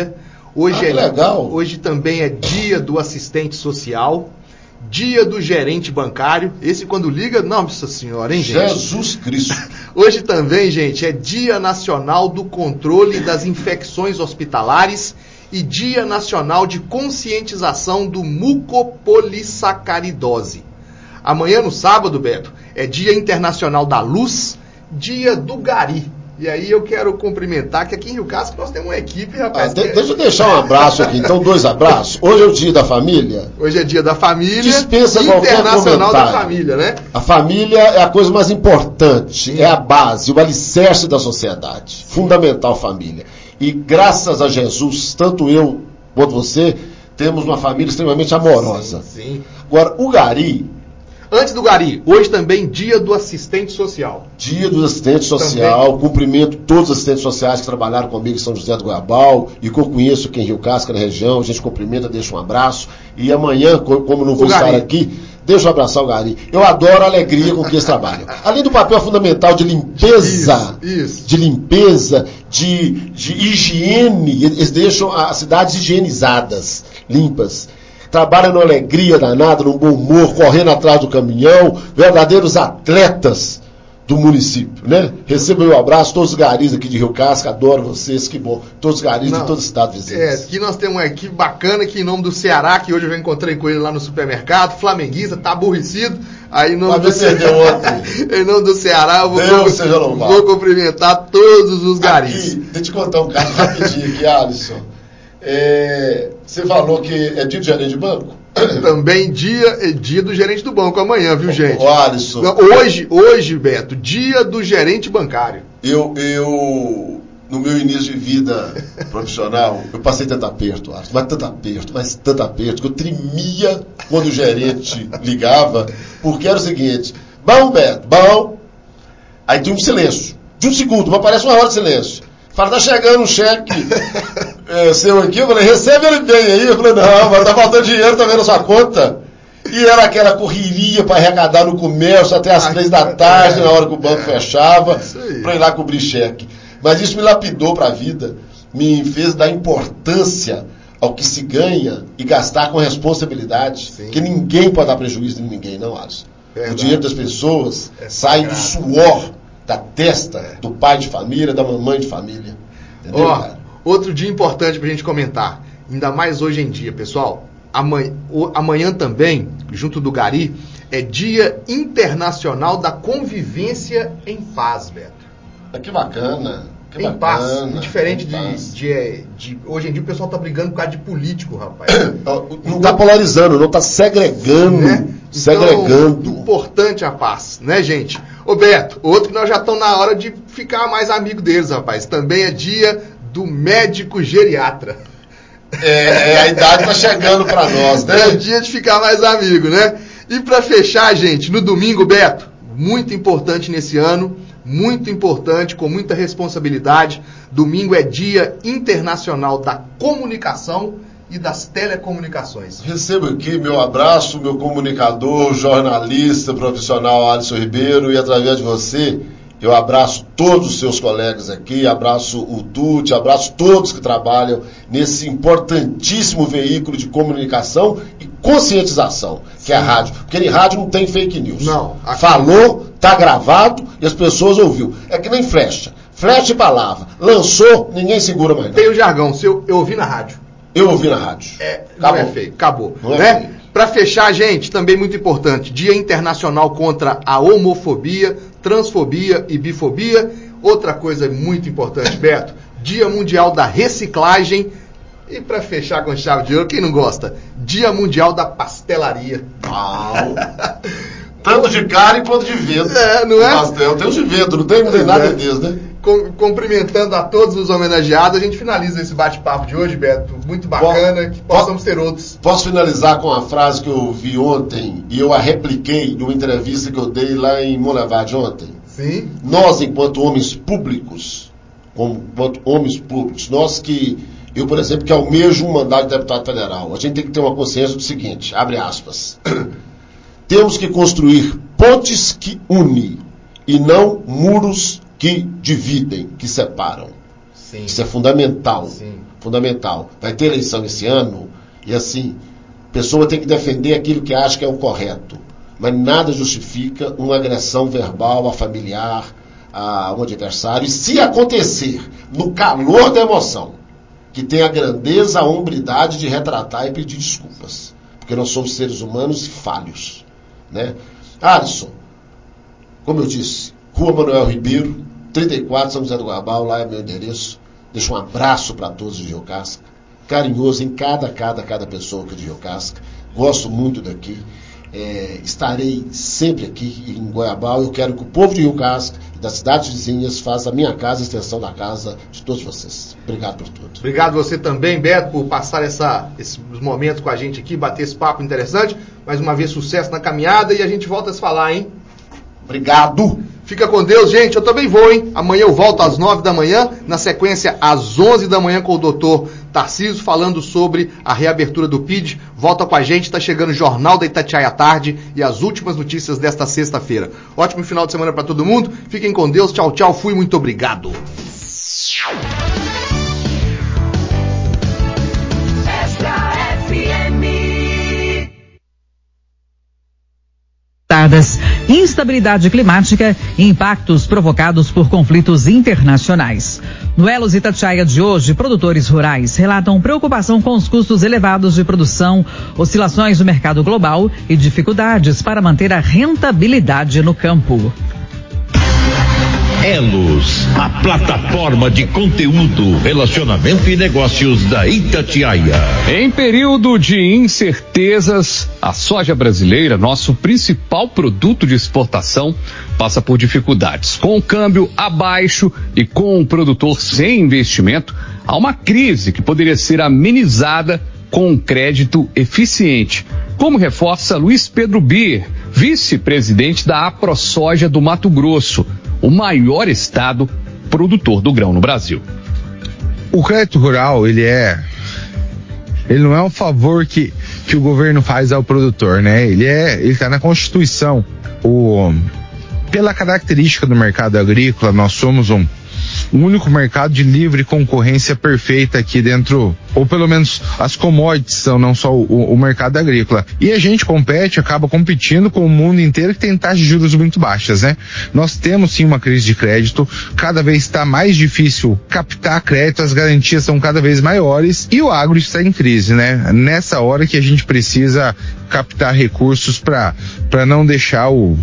Hoje legal. Hoje também é dia do assistente social, dia do gerente bancário. Esse quando liga, nossa senhora, hein, gente? Jesus Cristo. Hoje também, gente, é dia nacional do controle das infecções hospitalares e dia nacional de conscientização do mucopolissacaridose. Amanhã, no sábado, Beto, é dia internacional da luz, dia do gari. E aí eu quero cumprimentar que aqui em Rio Casco nós temos uma equipe, rapaz. Deixa eu deixar um abraço aqui, então 2 abraços. Hoje é o dia da família. Hoje é dia da família. Dispensa internacional da família, né? A família é a coisa mais importante, é a base, o alicerce da sociedade. Fundamental família. E graças a Jesus, tanto eu quanto você, temos uma família extremamente amorosa. Sim. Agora, o gari... Antes do gari, hoje também dia do assistente social. Dia do assistente social, também. Cumprimento todos os assistentes sociais que trabalharam comigo em São José do Goiabal e que eu conheço aqui em Rio Casca, na região. A gente cumprimenta, deixa um abraço. E amanhã, como não vou estar aqui, deixa eu abraçar o gari. Eu adoro a alegria com que eles trabalham. Além do papel fundamental de limpeza, de limpeza, de higiene, eles deixam as cidades higienizadas, limpas. Trabalham numa alegria danada, num bom humor, correndo atrás do caminhão, verdadeiros atletas do município, né? Receba meu abraço, todos os garis aqui de Rio Casca, adoro vocês, que bom. Todos os garis de todo o estado vizinho. Aqui nós temos uma equipe bacana aqui em nome do Ceará, que hoje eu já encontrei com ele lá no supermercado, flamenguista, tá aborrecido. Aí em nome do Ceará, em nome do Ceará, eu vou cumprimentar todos os garis. Aqui, deixa eu te contar um caso rapidinho aqui, Alisson. Você falou que é dia do gerente de banco? Também é dia do gerente do banco amanhã, viu, gente? Alisson. Hoje, Beto, dia do gerente bancário. Eu, no meu início de vida profissional, eu passei tanto aperto, Alisson, mas tanto aperto, que eu tremia quando o gerente ligava, porque era o seguinte: bom, Beto, bom. Aí tem um silêncio, de um segundo, mas parece uma hora de silêncio. Fala, tá chegando um cheque seu aqui. Eu falei, recebe ele bem aí. Eu falei, não, mas tá faltando dinheiro, tá vendo a sua conta? E era aquela correria para arrecadar no comércio até as 3 da tarde, na hora que o banco fechava, para ir lá cobrir cheque. Mas isso me lapidou para a vida, me fez dar importância ao que se ganha e gastar com responsabilidade. Sim. Que ninguém pode dar prejuízo de ninguém, não, Alisson. O dinheiro das pessoas sai do suor da testa do pai de família, da mamãe de família. Entendeu, cara? Outro dia importante pra gente comentar, ainda mais hoje em dia, pessoal. Amanhã também, junto do gari, é Dia Internacional da Convivência em Paz, Beto. Que bacana. Em paz. Diferente de hoje em dia o pessoal tá brigando por causa de político, rapaz. Não tá polarizando, não tá segregando. Né? Segregando. Então, importante a paz, né, gente? Ô Beto, outro que nós já estamos na hora de ficar mais amigo deles, rapaz. Também é dia do médico geriatra. A idade tá chegando para nós, né? É dia de ficar mais amigo, né? E para fechar, gente, no domingo, Beto, muito importante nesse ano, muito importante, com muita responsabilidade. Domingo é Dia Internacional da Comunicação e das Telecomunicações. Recebo aqui meu abraço, meu comunicador, jornalista, profissional Alisson Ribeiro, e através de você, eu abraço todos os seus colegas aqui, abraço o Tuti, abraço todos que trabalham nesse importantíssimo veículo de comunicação e conscientização, que é a rádio. Porque em rádio não tem fake news. Não. Falou, tá gravado e as pessoas ouviu. É que nem flecha. Flecha e palavra. Lançou, ninguém segura mais. Tem o jargão, eu ouvi na rádio. Eu ouvi na rádio. Não é feio, acabou. Não né? É feio. Para fechar, gente, também muito importante, Dia Internacional contra a Homofobia, Transfobia e Bifobia. Outra coisa muito importante, Beto, Dia Mundial da Reciclagem. E para fechar com chave de ouro, quem não gosta? Dia Mundial da Pastelaria. Tanto de carne quanto de vento. Não é? Pastel, tem os de vento, não tem nada deles, né? Cumprimentando a todos os homenageados, a gente finaliza esse bate-papo de hoje, Beto. Muito bacana, que possamos ter outros. Posso finalizar com uma frase que eu vi ontem e eu a repliquei numa entrevista que eu dei lá em Monlevade ontem? Sim. Nós, enquanto homens públicos, eu, por exemplo, que almejo um mandato de deputado federal, a gente tem que ter uma consciência do seguinte, abre aspas, temos que construir pontes que unem e não muros que dividem, que separam. Sim. Isso é fundamental. Sim. Fundamental. Vai ter eleição esse ano e assim, a pessoa tem que defender aquilo que acha que é o correto. Mas nada justifica uma agressão verbal a familiar, a um adversário. E se acontecer, no calor da emoção, que tem a grandeza, a hombridade de retratar e pedir desculpas. Porque nós somos seres humanos e falhos. Né? Alisson, como eu disse, Rua Manuel Ribeiro, 34, São José do Guabal, lá é meu endereço. Deixo um abraço para todos de Rio Casca. Carinhoso em cada pessoa aqui de Rio Casca. Gosto muito daqui. Estarei sempre aqui em Goiabal. Eu quero que o povo de Rio Casca e das cidades vizinhas faça a minha casa, a extensão da casa de todos vocês. Obrigado por tudo. Obrigado você também, Beto, por passar esses momentos com a gente aqui, bater esse papo interessante. Mais uma vez, sucesso na caminhada e a gente volta a se falar, hein? Obrigado. Fica com Deus, gente. Eu também vou, hein? Amanhã eu volto às 9 da manhã, na sequência às 11 da manhã com o doutor Tarcísio, falando sobre a reabertura do PID. Volta com a gente, está chegando o Jornal da Itatiaia à tarde e as últimas notícias desta sexta-feira. Ótimo final de semana para todo mundo. Fiquem com Deus. Tchau, tchau. Fui, muito obrigado. Instabilidade climática e impactos provocados por conflitos internacionais. No Elos Itatiaia de hoje, produtores rurais relatam preocupação com os custos elevados de produção, oscilações do mercado global e dificuldades para manter a rentabilidade no campo. Elos, a plataforma de conteúdo, relacionamento e negócios da Itatiaia. Em período de incertezas, a soja brasileira, nosso principal produto de exportação, passa por dificuldades. Com o câmbio abaixo e com o produtor sem investimento, há uma crise que poderia ser amenizada com um crédito eficiente, como reforça Luiz Pedro Bier, vice-presidente da AproSoja do Mato Grosso, o maior estado produtor do grão no Brasil. O crédito rural, ele não é um favor que o governo faz ao produtor, né? Ele está na Constituição. Pela característica do mercado agrícola, nós somos um único mercado de livre concorrência perfeita aqui dentro, ou pelo menos as commodities são, não só o mercado agrícola. E a gente acaba competindo com o mundo inteiro que tem taxas de juros muito baixas, né? Nós temos sim uma crise de crédito, cada vez está mais difícil captar crédito, as garantias são cada vez maiores e o agro está em crise, né? Nessa hora que a gente precisa captar recursos para não deixar o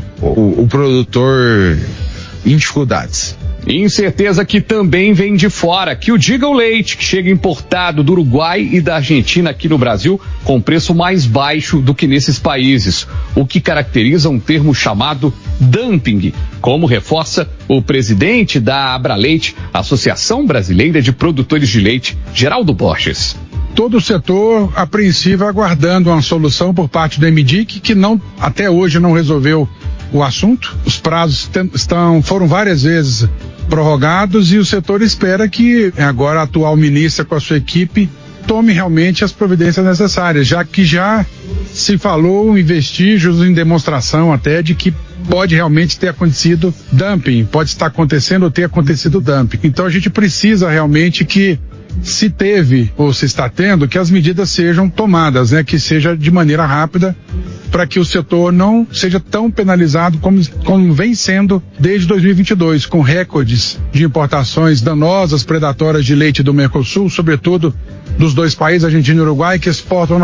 produtor em dificuldades. Incerteza que também vem de fora, que o diga o leite, que chega importado do Uruguai e da Argentina aqui no Brasil, com preço mais baixo do que nesses países, o que caracteriza um termo chamado dumping, como reforça o presidente da Abraleite, Associação Brasileira de Produtores de Leite, Geraldo Borges. Todo o setor apreensivo aguardando uma solução por parte do MDIC, que até hoje não resolveu o assunto. Os prazos foram várias vezes prorrogados e o setor espera que agora a atual ministra com a sua equipe tome realmente as providências necessárias, já que já se falou em vestígios, em demonstração até de que pode realmente ter acontecido dumping, pode estar acontecendo ou ter acontecido dumping. Então a gente precisa realmente que se teve ou se está tendo, que as medidas sejam tomadas, né? Que seja de maneira rápida, para que o setor não seja tão penalizado como vem sendo desde 2022, com recordes de importações danosas, predatórias de leite do Mercosul, sobretudo dos dois países, Argentina e Uruguai, que exportam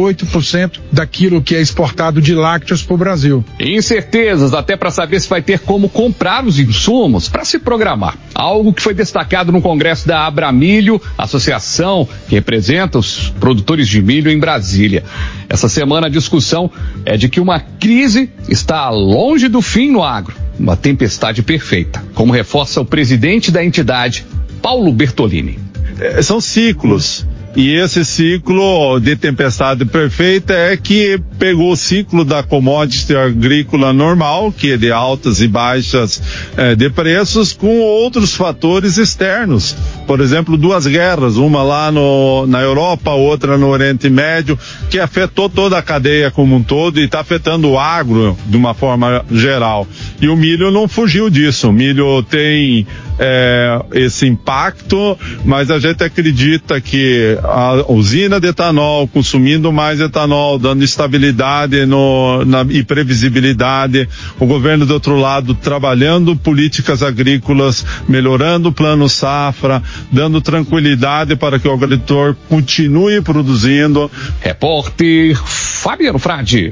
98% daquilo que é exportado de lácteos para o Brasil. Incertezas até para saber se vai ter como comprar os insumos para se programar. Algo que foi destacado no congresso da Abramilho, associação que representa os produtores de milho em Brasília. Essa semana a discussão é de que uma crise está longe do fim no agro, uma tempestade perfeita, como reforça o presidente da entidade, Paulo Bertolini. São ciclos. E esse ciclo de tempestade perfeita é que pegou o ciclo da commodity agrícola normal, que é de altas e baixas de preços, com outros fatores externos. Por exemplo, 2 guerras, uma lá na Europa, outra no Oriente Médio, que afetou toda a cadeia como um todo e está afetando o agro de uma forma geral. E o milho não fugiu disso. O milho tem esse impacto, mas a gente acredita que a usina de etanol, consumindo mais etanol, dando estabilidade e previsibilidade, o governo do outro lado trabalhando políticas agrícolas, melhorando o plano safra, dando tranquilidade para que o agricultor continue produzindo. Repórter Fabiano Frade.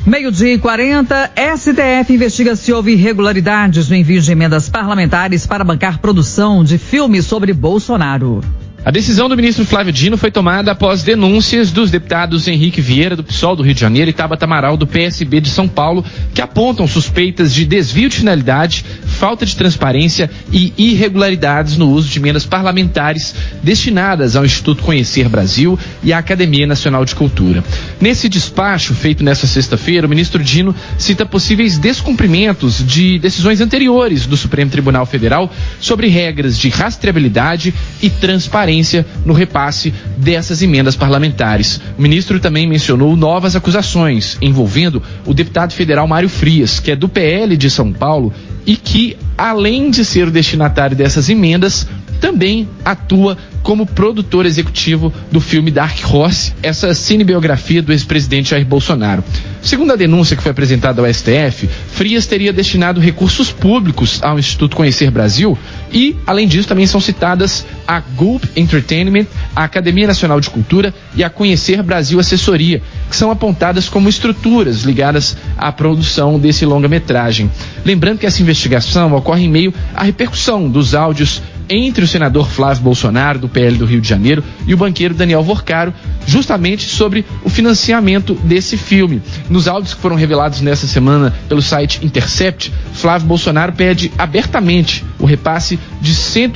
12:40, STF investiga se houve irregularidades no envio de emendas parlamentares para bancar produção de filmes sobre Bolsonaro. A decisão do ministro Flávio Dino foi tomada após denúncias dos deputados Henrique Vieira, do PSOL do Rio de Janeiro, e Tabata Amaral, do PSB de São Paulo, que apontam suspeitas de desvio de finalidade, falta de transparência e irregularidades no uso de emendas parlamentares destinadas ao Instituto Conhecer Brasil e à Academia Nacional de Cultura. Nesse despacho feito nesta sexta-feira, o ministro Dino cita possíveis descumprimentos de decisões anteriores do Supremo Tribunal Federal sobre regras de rastreabilidade e transparência no repasse dessas emendas parlamentares. O ministro também mencionou novas acusações envolvendo o deputado federal Mário Frias, que é do PL de São Paulo e que, além de ser o destinatário dessas emendas, também atua como produtor executivo do filme Dark Horse, essa cinebiografia do ex-presidente Jair Bolsonaro. Segundo a denúncia que foi apresentada ao STF, Frias teria destinado recursos públicos ao Instituto Conhecer Brasil e, além disso, também são citadas a Gulp Entertainment, a Academia Nacional de Cultura e a Conhecer Brasil Assessoria, que são apontadas como estruturas ligadas à produção desse longa-metragem. Lembrando que essa investigação ocorre em meio à repercussão dos áudios entre o senador Flávio Bolsonaro, do PL do Rio de Janeiro, e o banqueiro Daniel Vorcaro, justamente sobre o financiamento desse filme. Nos áudios que foram revelados nessa semana pelo site Intercept, Flávio Bolsonaro pede abertamente o repasse de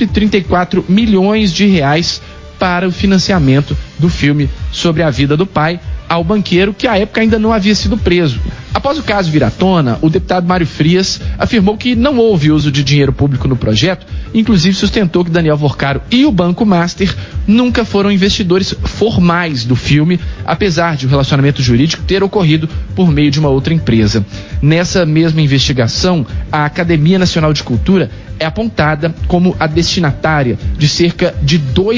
134 milhões de reais para o financiamento do filme sobre a vida do pai ao banqueiro, que à época ainda não havia sido preso. Após o caso vir à tona, o deputado Mário Frias afirmou que não houve uso de dinheiro público no projeto, inclusive sustentou que Daniel Vorcaro e o Banco Master nunca foram investidores formais do filme, apesar de o relacionamento jurídico ter ocorrido por meio de uma outra empresa. Nessa mesma investigação, a Academia Nacional de Cultura é apontada como a destinatária de cerca de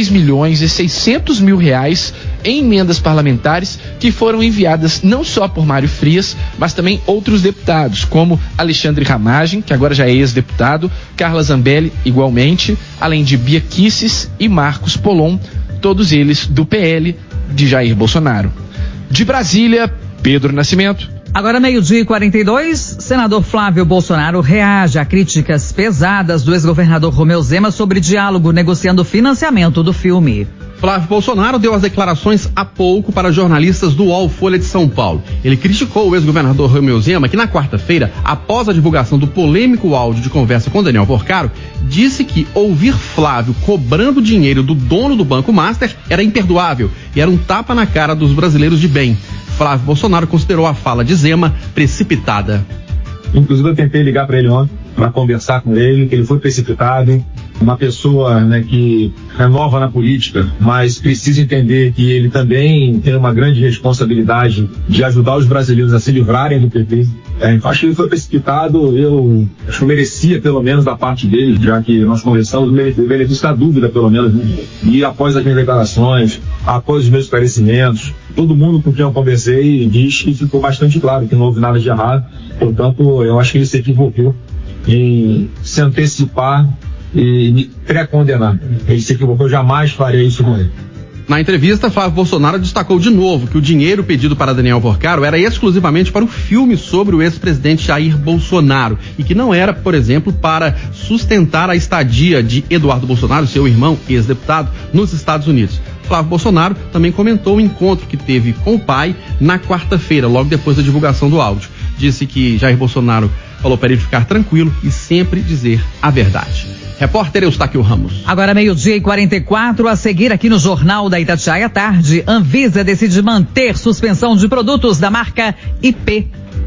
2.600.000 reais em emendas parlamentares que foram enviadas não só por Mário Frias, mas também outros deputados, como Alexandre Ramagem, que agora já é ex-deputado, Carla Zambelli, igualmente, além de Bia Kicis e Marcos Polon, todos eles do PL de Jair Bolsonaro. De Brasília, Pedro Nascimento. Agora 12:42, senador Flávio Bolsonaro reage a críticas pesadas do ex-governador Romeu Zema sobre diálogo negociando o financiamento do filme. Flávio Bolsonaro deu as declarações há pouco para jornalistas do UOL Folha de São Paulo. Ele criticou o ex-governador Romeu Zema, que na quarta-feira, após a divulgação do polêmico áudio de conversa com Daniel Vorcaro, disse que ouvir Flávio cobrando dinheiro do dono do Banco Master era imperdoável e era um tapa na cara dos brasileiros de bem. Flávio Bolsonaro considerou a fala de Zema precipitada. Inclusive eu tentei ligar para ele ontem para conversar com ele, que ele foi precipitado. Uma pessoa, né, que é nova na política, mas precisa entender que ele também tem uma grande responsabilidade de ajudar os brasileiros a se livrarem do PT. Acho que ele foi precipitado, eu acho que merecia, pelo menos, da parte dele, já que nós conversamos, o benefício da dúvida, pelo menos, né? E após as minhas declarações, após os meus esclarecimentos, todo mundo com quem eu conversei diz que ficou bastante claro que não houve nada de errado. Portanto, eu acho que ele se equivocou em se antecipar e me pré-condenar. Ele se equivocou, eu jamais faria isso com ele. Na entrevista, Flávio Bolsonaro destacou de novo que o dinheiro pedido para Daniel Vorcaro era exclusivamente para o filme sobre o ex-presidente Jair Bolsonaro e que não era, por exemplo, para sustentar a estadia de Eduardo Bolsonaro, seu irmão, ex-deputado, nos Estados Unidos. Flávio Bolsonaro também comentou o encontro que teve com o pai na quarta-feira, logo depois da divulgação do áudio. Disse que Jair Bolsonaro falou para ele ficar tranquilo e sempre dizer a verdade. Repórter Eustáquio Ramos. Agora 12:44, a seguir aqui no Jornal da Itatiaia à tarde, Anvisa decide manter suspensão de produtos da marca IP.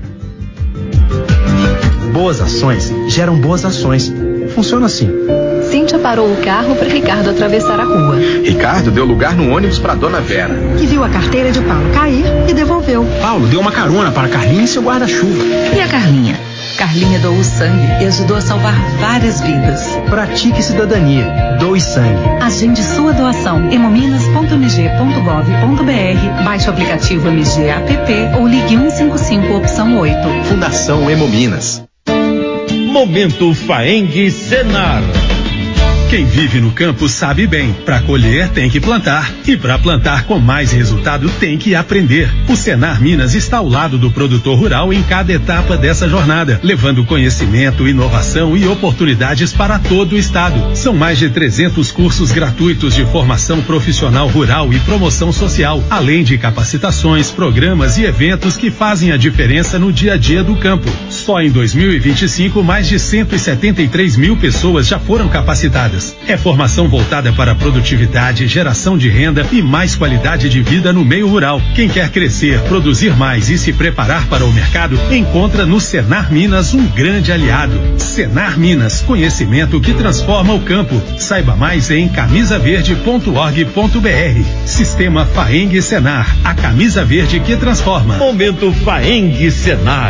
Boas ações geram boas ações. Funciona assim. Cíntia parou o carro para Ricardo atravessar a rua. Ricardo deu lugar no ônibus para Dona Vera, Que viu a carteira de Paulo cair e devolveu. Paulo deu uma carona para Carlinha e seu guarda-chuva. E a Carlinha? Carlinha doou sangue e ajudou a salvar várias vidas. Pratique cidadania. Doe sangue. Agende sua doação. hemominas.mg.gov.br. Baixe o aplicativo MG App ou ligue 155 opção 8. Fundação Hemominas. Momento Faeng Senar. Quem vive no campo sabe bem, para colher tem que plantar e para plantar com mais resultado tem que aprender. O Senar Minas está ao lado do produtor rural em cada etapa dessa jornada, levando conhecimento, inovação e oportunidades para todo o estado. São mais de 300 cursos gratuitos de formação profissional rural e promoção social, além de capacitações, programas e eventos que fazem a diferença no dia a dia do campo. Só em 2025, mais de 173 mil pessoas já foram capacitadas. É formação voltada para a produtividade, geração de renda e mais qualidade de vida no meio rural. Quem quer crescer, produzir mais e se preparar para o mercado, encontra no Senar Minas um grande aliado. Senar Minas, conhecimento que transforma o campo. Saiba mais em camisaverde.org.br. Sistema Faeng Senar, a camisa verde que transforma. Momento Faeng Senar.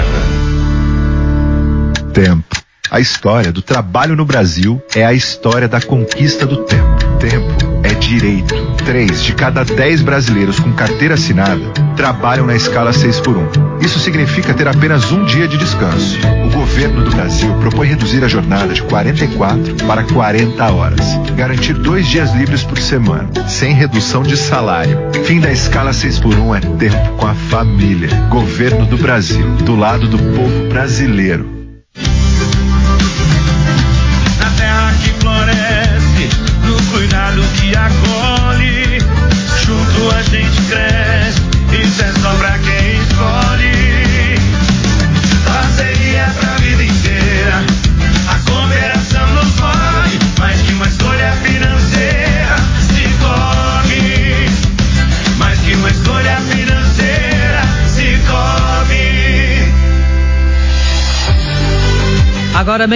Tempo. A história do trabalho no Brasil é a história da conquista do tempo. Tempo é direito. 3 de cada 10 brasileiros com carteira assinada trabalham na escala 6x1. Isso significa ter apenas um dia de descanso. O governo do Brasil propõe reduzir a jornada de 44 para 40 horas. Garantir 2 dias livres por semana, sem redução de salário. Fim da escala 6x1 é tempo com a família. Governo do Brasil, do lado do povo brasileiro. Cuidado que acolhe, junto a gente cresce, isso é só pra quem escolhe. Parceria pra vida inteira, a cooperação nos move, mais que uma escolha financeira, se come, mais que uma escolha financeira, se come. Agora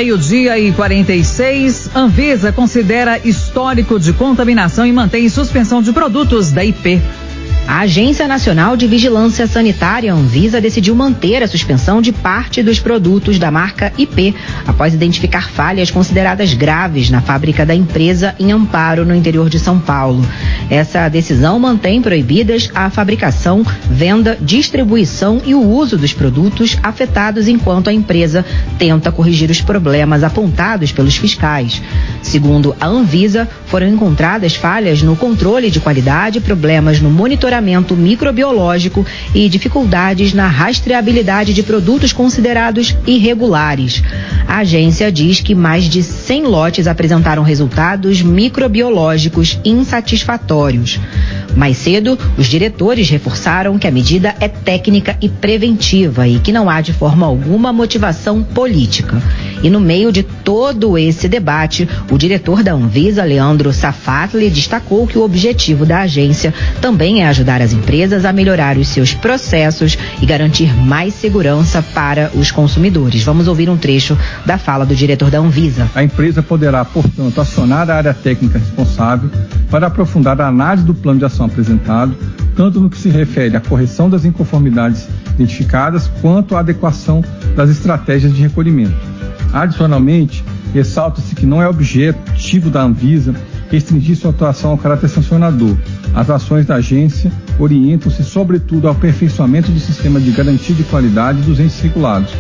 12:46, Anvisa considera histórico de contaminação e mantém suspensão de produtos da IP. A Agência Nacional de Vigilância Sanitária, Anvisa, decidiu manter a suspensão de parte dos produtos da marca IP, após identificar falhas consideradas graves na fábrica da empresa em Amparo, no interior de São Paulo. Essa decisão mantém proibidas a fabricação, venda, distribuição e o uso dos produtos afetados enquanto a empresa tenta corrigir os problemas apontados pelos fiscais. Segundo a Anvisa, foram encontradas falhas no controle de qualidade, problemas no monitoramento microbiológico e dificuldades na rastreabilidade de produtos considerados irregulares. A agência diz que mais de 100 lotes apresentaram resultados microbiológicos insatisfatórios. Mais cedo, os diretores reforçaram que a medida é técnica e preventiva e que não há de forma alguma motivação política. E no meio de todo esse debate, o diretor da Anvisa, Leandro Safatli, destacou que o objetivo da agência também é ajudar as empresas a melhorar os seus processos e garantir mais segurança para os consumidores. Vamos ouvir um trecho da fala do diretor da Anvisa. A empresa poderá, portanto, acionar a área técnica responsável para aprofundar a análise do plano de ação apresentado, tanto no que se refere à correção das inconformidades identificadas, quanto à adequação das estratégias de recolhimento. Adicionalmente, ressalta-se que não é objetivo da Anvisa restringir sua atuação ao caráter sancionador. As ações da agência orientam-se sobretudo ao aperfeiçoamento do sistema de garantia de qualidade dos entes circulados.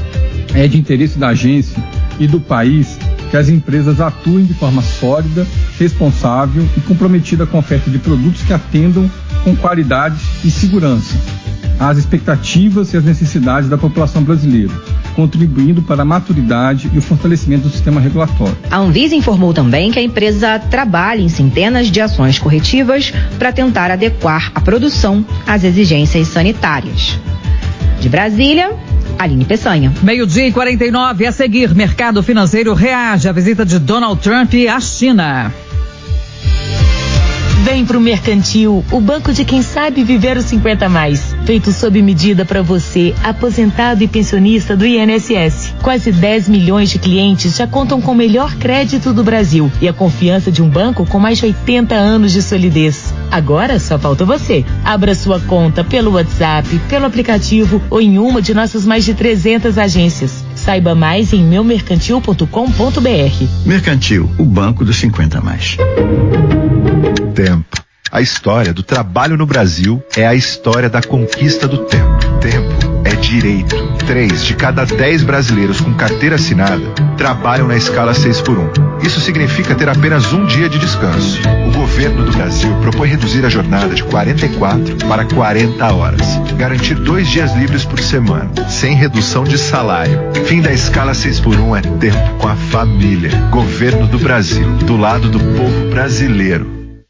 É de interesse da agência e do país que as empresas atuem de forma sólida, responsável e comprometida com a oferta de produtos que atendam com qualidade e segurança às expectativas e às necessidades da população brasileira, contribuindo para a maturidade e o fortalecimento do sistema regulatório. A Anvisa informou também que a empresa trabalha em centenas de ações corretivas para tentar adequar a produção às exigências sanitárias. De Brasília, Aline Peçanha. 12:49, a seguir, mercado financeiro reage à visita de Donald Trump à China. Vem pro Mercantil, o banco de quem sabe viver os 50 mais. Feito sob medida para você, aposentado e pensionista do INSS. Quase 10 milhões de clientes já contam com o melhor crédito do Brasil e a confiança de um banco com mais de 80 anos de solidez. Agora só falta você. Abra sua conta pelo WhatsApp, pelo aplicativo ou em uma de nossas mais de 300 agências. Saiba mais em meumercantil.com.br. Mercantil, o banco dos 50 mais. Tempo. A história do trabalho no Brasil é a história da conquista do tempo. Tempo é direito. 3 de cada 10 brasileiros com carteira assinada trabalham na escala 6x1. Isso significa ter apenas um dia de descanso. O governo do Brasil propõe reduzir a jornada de 44 para 40 horas. Garantir 2 dias livres por semana, sem redução de salário. Fim da escala 6x1 é tempo com a família. Governo do Brasil, do lado do povo brasileiro.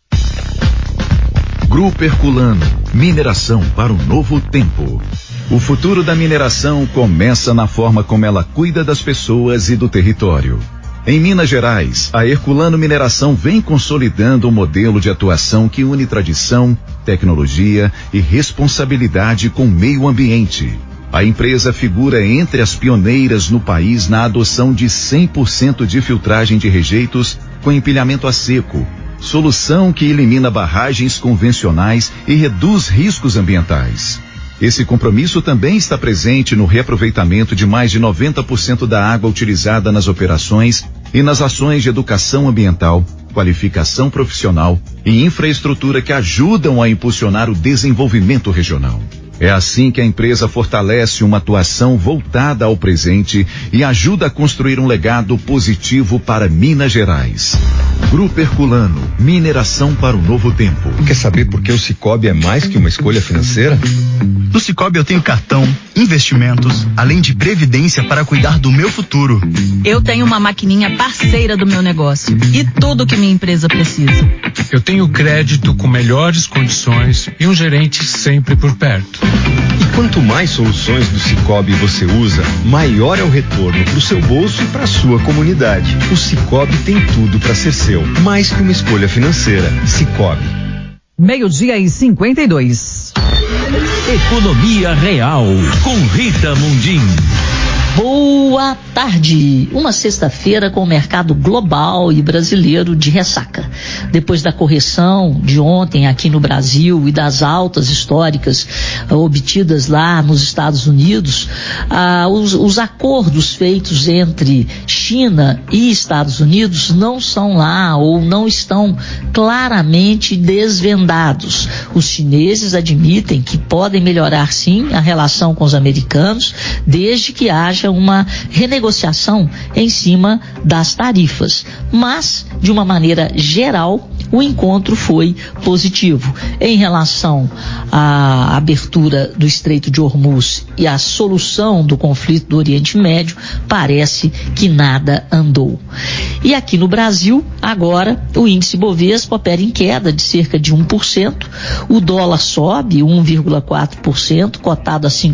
Grupo Herculano, mineração para um novo tempo. O futuro da mineração começa na forma como ela cuida das pessoas e do território. Em Minas Gerais, a Herculano Mineração vem consolidando um modelo de atuação que une tradição, tecnologia e responsabilidade com o meio ambiente. A empresa figura entre as pioneiras no país na adoção de 100% de filtragem de rejeitos com empilhamento a seco, solução que elimina barragens convencionais e reduz riscos ambientais. Esse compromisso também está presente no reaproveitamento de mais de 90% da água utilizada nas operações e nas ações de educação ambiental, qualificação profissional e infraestrutura que ajudam a impulsionar o desenvolvimento regional. É assim que a empresa fortalece uma atuação voltada ao presente e ajuda a construir um legado positivo para Minas Gerais. Grupo Herculano, mineração para o novo tempo. Quer saber por que o Sicoob é mais que uma escolha financeira? No Sicoob eu tenho cartão, investimentos, além de previdência para cuidar do meu futuro. Eu tenho uma maquininha parceira do meu negócio e tudo que minha empresa precisa. Eu tenho crédito com melhores condições e um gerente sempre por perto. E quanto mais soluções do Sicoob você usa, maior é o retorno para o seu bolso e para a sua comunidade. O Sicoob tem tudo para ser seu, mais que uma escolha financeira. Sicoob. 12:52. Economia Real, com Rita Mundim. Boa tarde! Uma sexta-feira com o mercado global e brasileiro de ressaca. Depois da correção de ontem aqui no Brasil e das altas históricas obtidas lá nos Estados Unidos, os acordos feitos entre China e Estados Unidos não são lá ou não estão claramente desvendados. Os chineses admitem que podem melhorar sim a relação com os americanos, desde que haja uma renegociação em cima das tarifas. Mas, de uma maneira geral, o encontro foi positivo. Em relação à abertura do Estreito de Hormuz e à solução do conflito do Oriente Médio, parece que nada andou. E aqui no Brasil, agora, o índice Bovespa opera em queda de cerca de 1%, o dólar sobe 1,4%, cotado a R$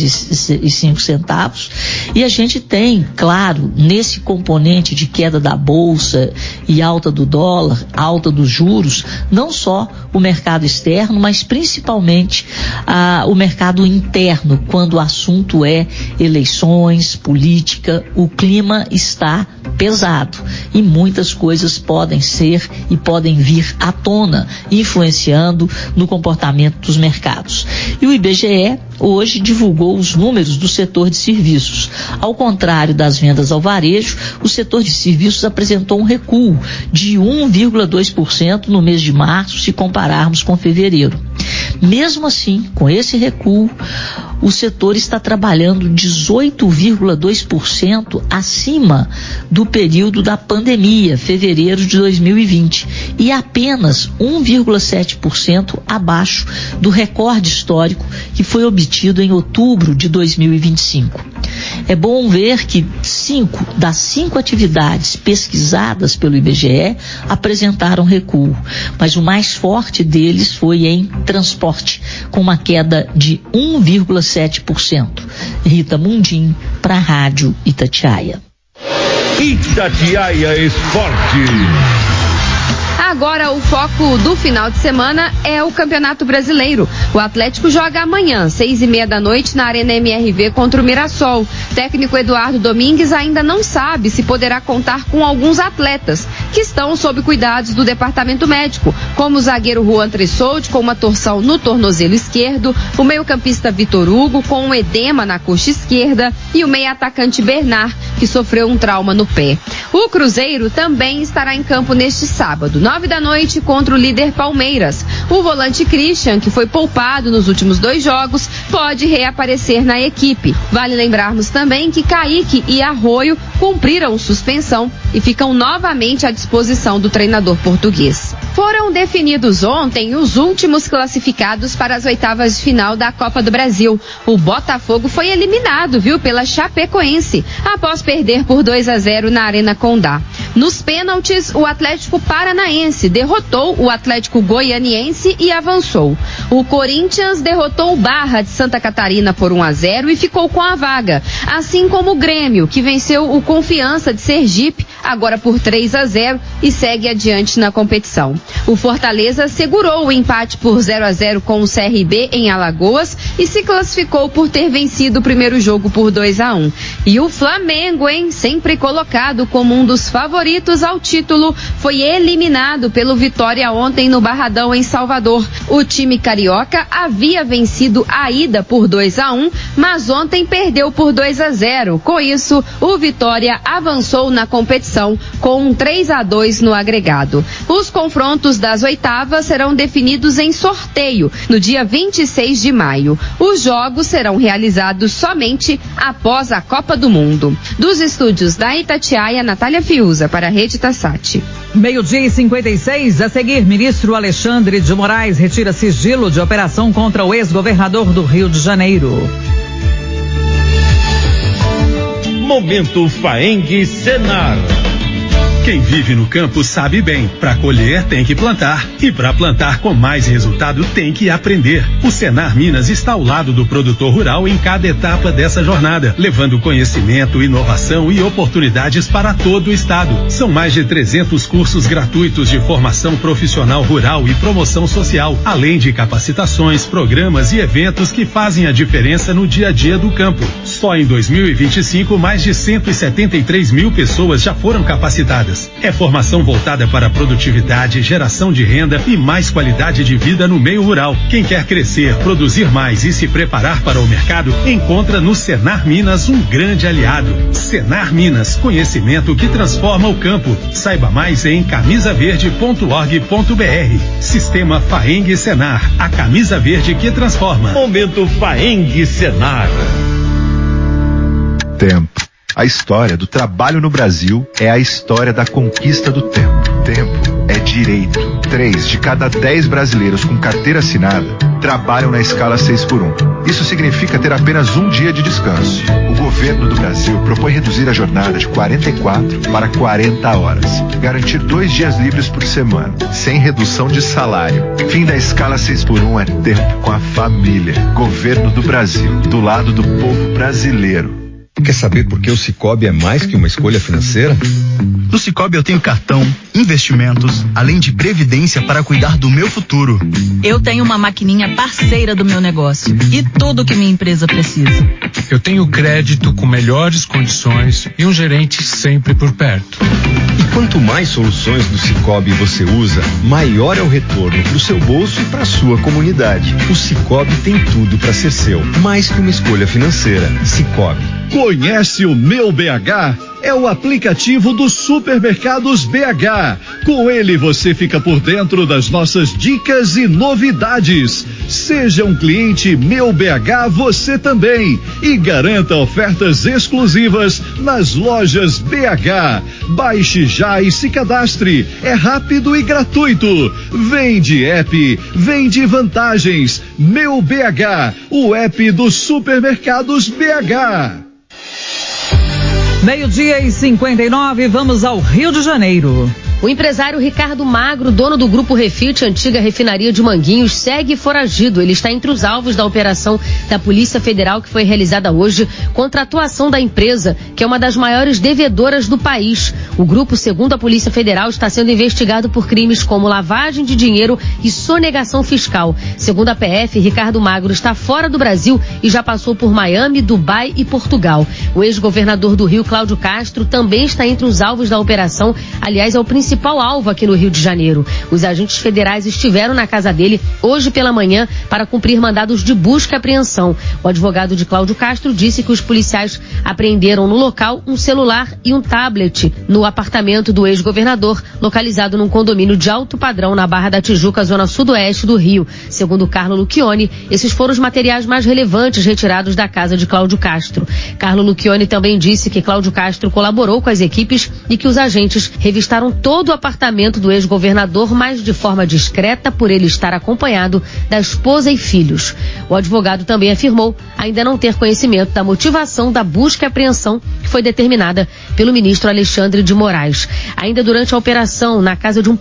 5,05, e a gente tem, claro, nesse componente de queda da bolsa e alta do dólar, alta dos juros, não só o mercado externo, mas principalmente o mercado interno, quando o assunto é eleições, política, o clima está pesado e muitas coisas podem ser e podem vir à tona, influenciando no comportamento dos mercados. E o IBGE hoje divulgou os números do setor de serviços. Ao contrário das vendas ao varejo, o setor de serviços apresentou um recuo de 1,2% no mês de março, se compararmos com fevereiro. Mesmo assim, com esse recuo, o setor está trabalhando 18,2% acima do período da pandemia, fevereiro de 2020, e apenas 1,7% abaixo do recorde histórico que foi obtido em outubro de 2025. É bom ver que 5 das 5 atividades pesquisadas pelo IBGE apresentaram recuo, mas o mais forte deles foi em transporte, com uma queda de 1,7%. Rita Mundim, para a Rádio Itatiaia. Itatiaia Esporte. Agora o foco do final de semana é o Campeonato Brasileiro. O Atlético joga amanhã, 6h30 da noite, na Arena MRV contra o Mirassol. Técnico Eduardo Domingues ainda não sabe se poderá contar com alguns atletas que estão sob cuidados do departamento médico, como o zagueiro Juan Tressoldi com uma torção no tornozelo esquerdo, o meio-campista Vitor Hugo com um edema na coxa esquerda e o meio-atacante Bernard, que sofreu um trauma no pé. O Cruzeiro também estará em campo neste sábado, 9 da noite, contra o líder Palmeiras. O volante Christian, que foi poupado nos últimos 2 jogos, pode reaparecer na equipe. Vale lembrarmos também que Kaique e Arroio cumpriram suspensão e ficam novamente à disposição do treinador português. Foram definidos ontem os últimos classificados para as oitavas de final da Copa do Brasil. O Botafogo foi eliminado, pela Chapecoense, após perder por 2-0 na Arena Condá. Nos pênaltis, o Atlético Paranaense derrotou o Atlético Goianiense e avançou. O Corinthians derrotou o Barra de Santa Catarina por 1-0 e ficou com a vaga, assim como o Grêmio, que venceu o Confiança de Sergipe, agora por 3-0, e segue adiante na competição. O Fortaleza segurou o empate por 0-0 com o CRB em Alagoas e se classificou por ter vencido o primeiro jogo por 2-1. E o Flamengo, sempre colocado como um dos favoritos ao título, foi eliminado pelo Vitória ontem no Barradão, em Salvador. O time carioca havia vencido a ida por 2-1, mas ontem perdeu por 2-0. Com isso, o Vitória avançou na competição com um 3-2 no agregado. Os confrontos das oitavas serão definidos em sorteio no dia 26 de maio. Os jogos serão realizados somente após a Copa do Mundo. Dos estúdios da Itatiaia, Natália Fiuza, para a Rede Tassati. 12h56, a seguir, ministro Alexandre de Moraes retira sigilo de operação contra o ex-governador do Rio de Janeiro. Momento Faeng Senar. Quem vive no campo sabe bem, para colher tem que plantar e para plantar com mais resultado tem que aprender. O Senar Minas está ao lado do produtor rural em cada etapa dessa jornada, levando conhecimento, inovação e oportunidades para todo o estado. São mais de 300 cursos gratuitos de formação profissional rural e promoção social, além de capacitações, programas e eventos que fazem a diferença no dia a dia do campo. Só em 2025, mais de 173 mil pessoas já foram capacitadas. É formação voltada para produtividade, geração de renda e mais qualidade de vida no meio rural. Quem quer crescer, produzir mais e se preparar para o mercado, encontra no Senar Minas um grande aliado. Senar Minas, conhecimento que transforma o campo. Saiba mais em camisaverde.org.br. Sistema Faeng Senar, a camisa verde que transforma. Momento Faeng Senar. Tempo. A história do trabalho no Brasil é a história da conquista do tempo. Tempo é direito. 3 de cada 10 brasileiros com carteira assinada trabalham na escala 6x1. Isso significa ter apenas um dia de descanso. O governo do Brasil propõe reduzir a jornada de 44 para 40 horas. Garantir 2 dias livres por semana, sem redução de salário. Fim da escala 6x1 é tempo com a família. Governo do Brasil, do lado do povo brasileiro. Quer saber por que o Sicoob é mais que uma escolha financeira? No Sicoob eu tenho cartão, investimentos, além de previdência para cuidar do meu futuro. Eu tenho uma maquininha parceira do meu negócio e tudo que minha empresa precisa. Eu tenho crédito com melhores condições e um gerente sempre por perto. E quanto mais soluções do Sicoob você usa, maior é o retorno para o seu bolso e para a sua comunidade. O Sicoob tem tudo para ser seu, mais que uma escolha financeira. Sicoob. Conhece o Meu BH? É o aplicativo dos supermercados BH. Com ele você fica por dentro das nossas dicas e novidades. Seja um cliente Meu BH você também e garanta ofertas exclusivas nas lojas BH. Baixe já e se cadastre. É rápido e gratuito. Vende app, vende vantagens. Meu BH, o app dos supermercados BH. 12:59, vamos ao Rio de Janeiro. O empresário Ricardo Magro, dono do Grupo Refit, antiga refinaria de Manguinhos, segue foragido. Ele está entre os alvos da operação da Polícia Federal que foi realizada hoje contra a atuação da empresa, que é uma das maiores devedoras do país. O grupo, segundo a Polícia Federal, está sendo investigado por crimes como lavagem de dinheiro e sonegação fiscal. Segundo a PF, Ricardo Magro está fora do Brasil e já passou por Miami, Dubai e Portugal. O ex-governador do Rio, Cláudio Castro, também está entre os alvos da operação. Aliás, é o principal alvo aqui no Rio de Janeiro. Os agentes federais estiveram na casa dele hoje pela manhã para cumprir mandados de busca e apreensão. O advogado de Cláudio Castro disse que os policiais apreenderam no local um celular e um tablet no apartamento do ex-governador, localizado num condomínio de alto padrão na Barra da Tijuca, zona sudoeste do Rio. Segundo Carlo Lucchioni, esses foram os materiais mais relevantes retirados da casa de Cláudio Castro. Carlo Lucchioni também disse que Cláudio Castro colaborou com as equipes e que os agentes revistaram todo o apartamento do ex-governador, mas de forma discreta, por ele estar acompanhado da esposa e filhos. O advogado também afirmou ainda não ter conhecimento da motivação da busca e apreensão que foi determinada pelo ministro Alexandre de Moraes. Ainda durante a operação na casa de um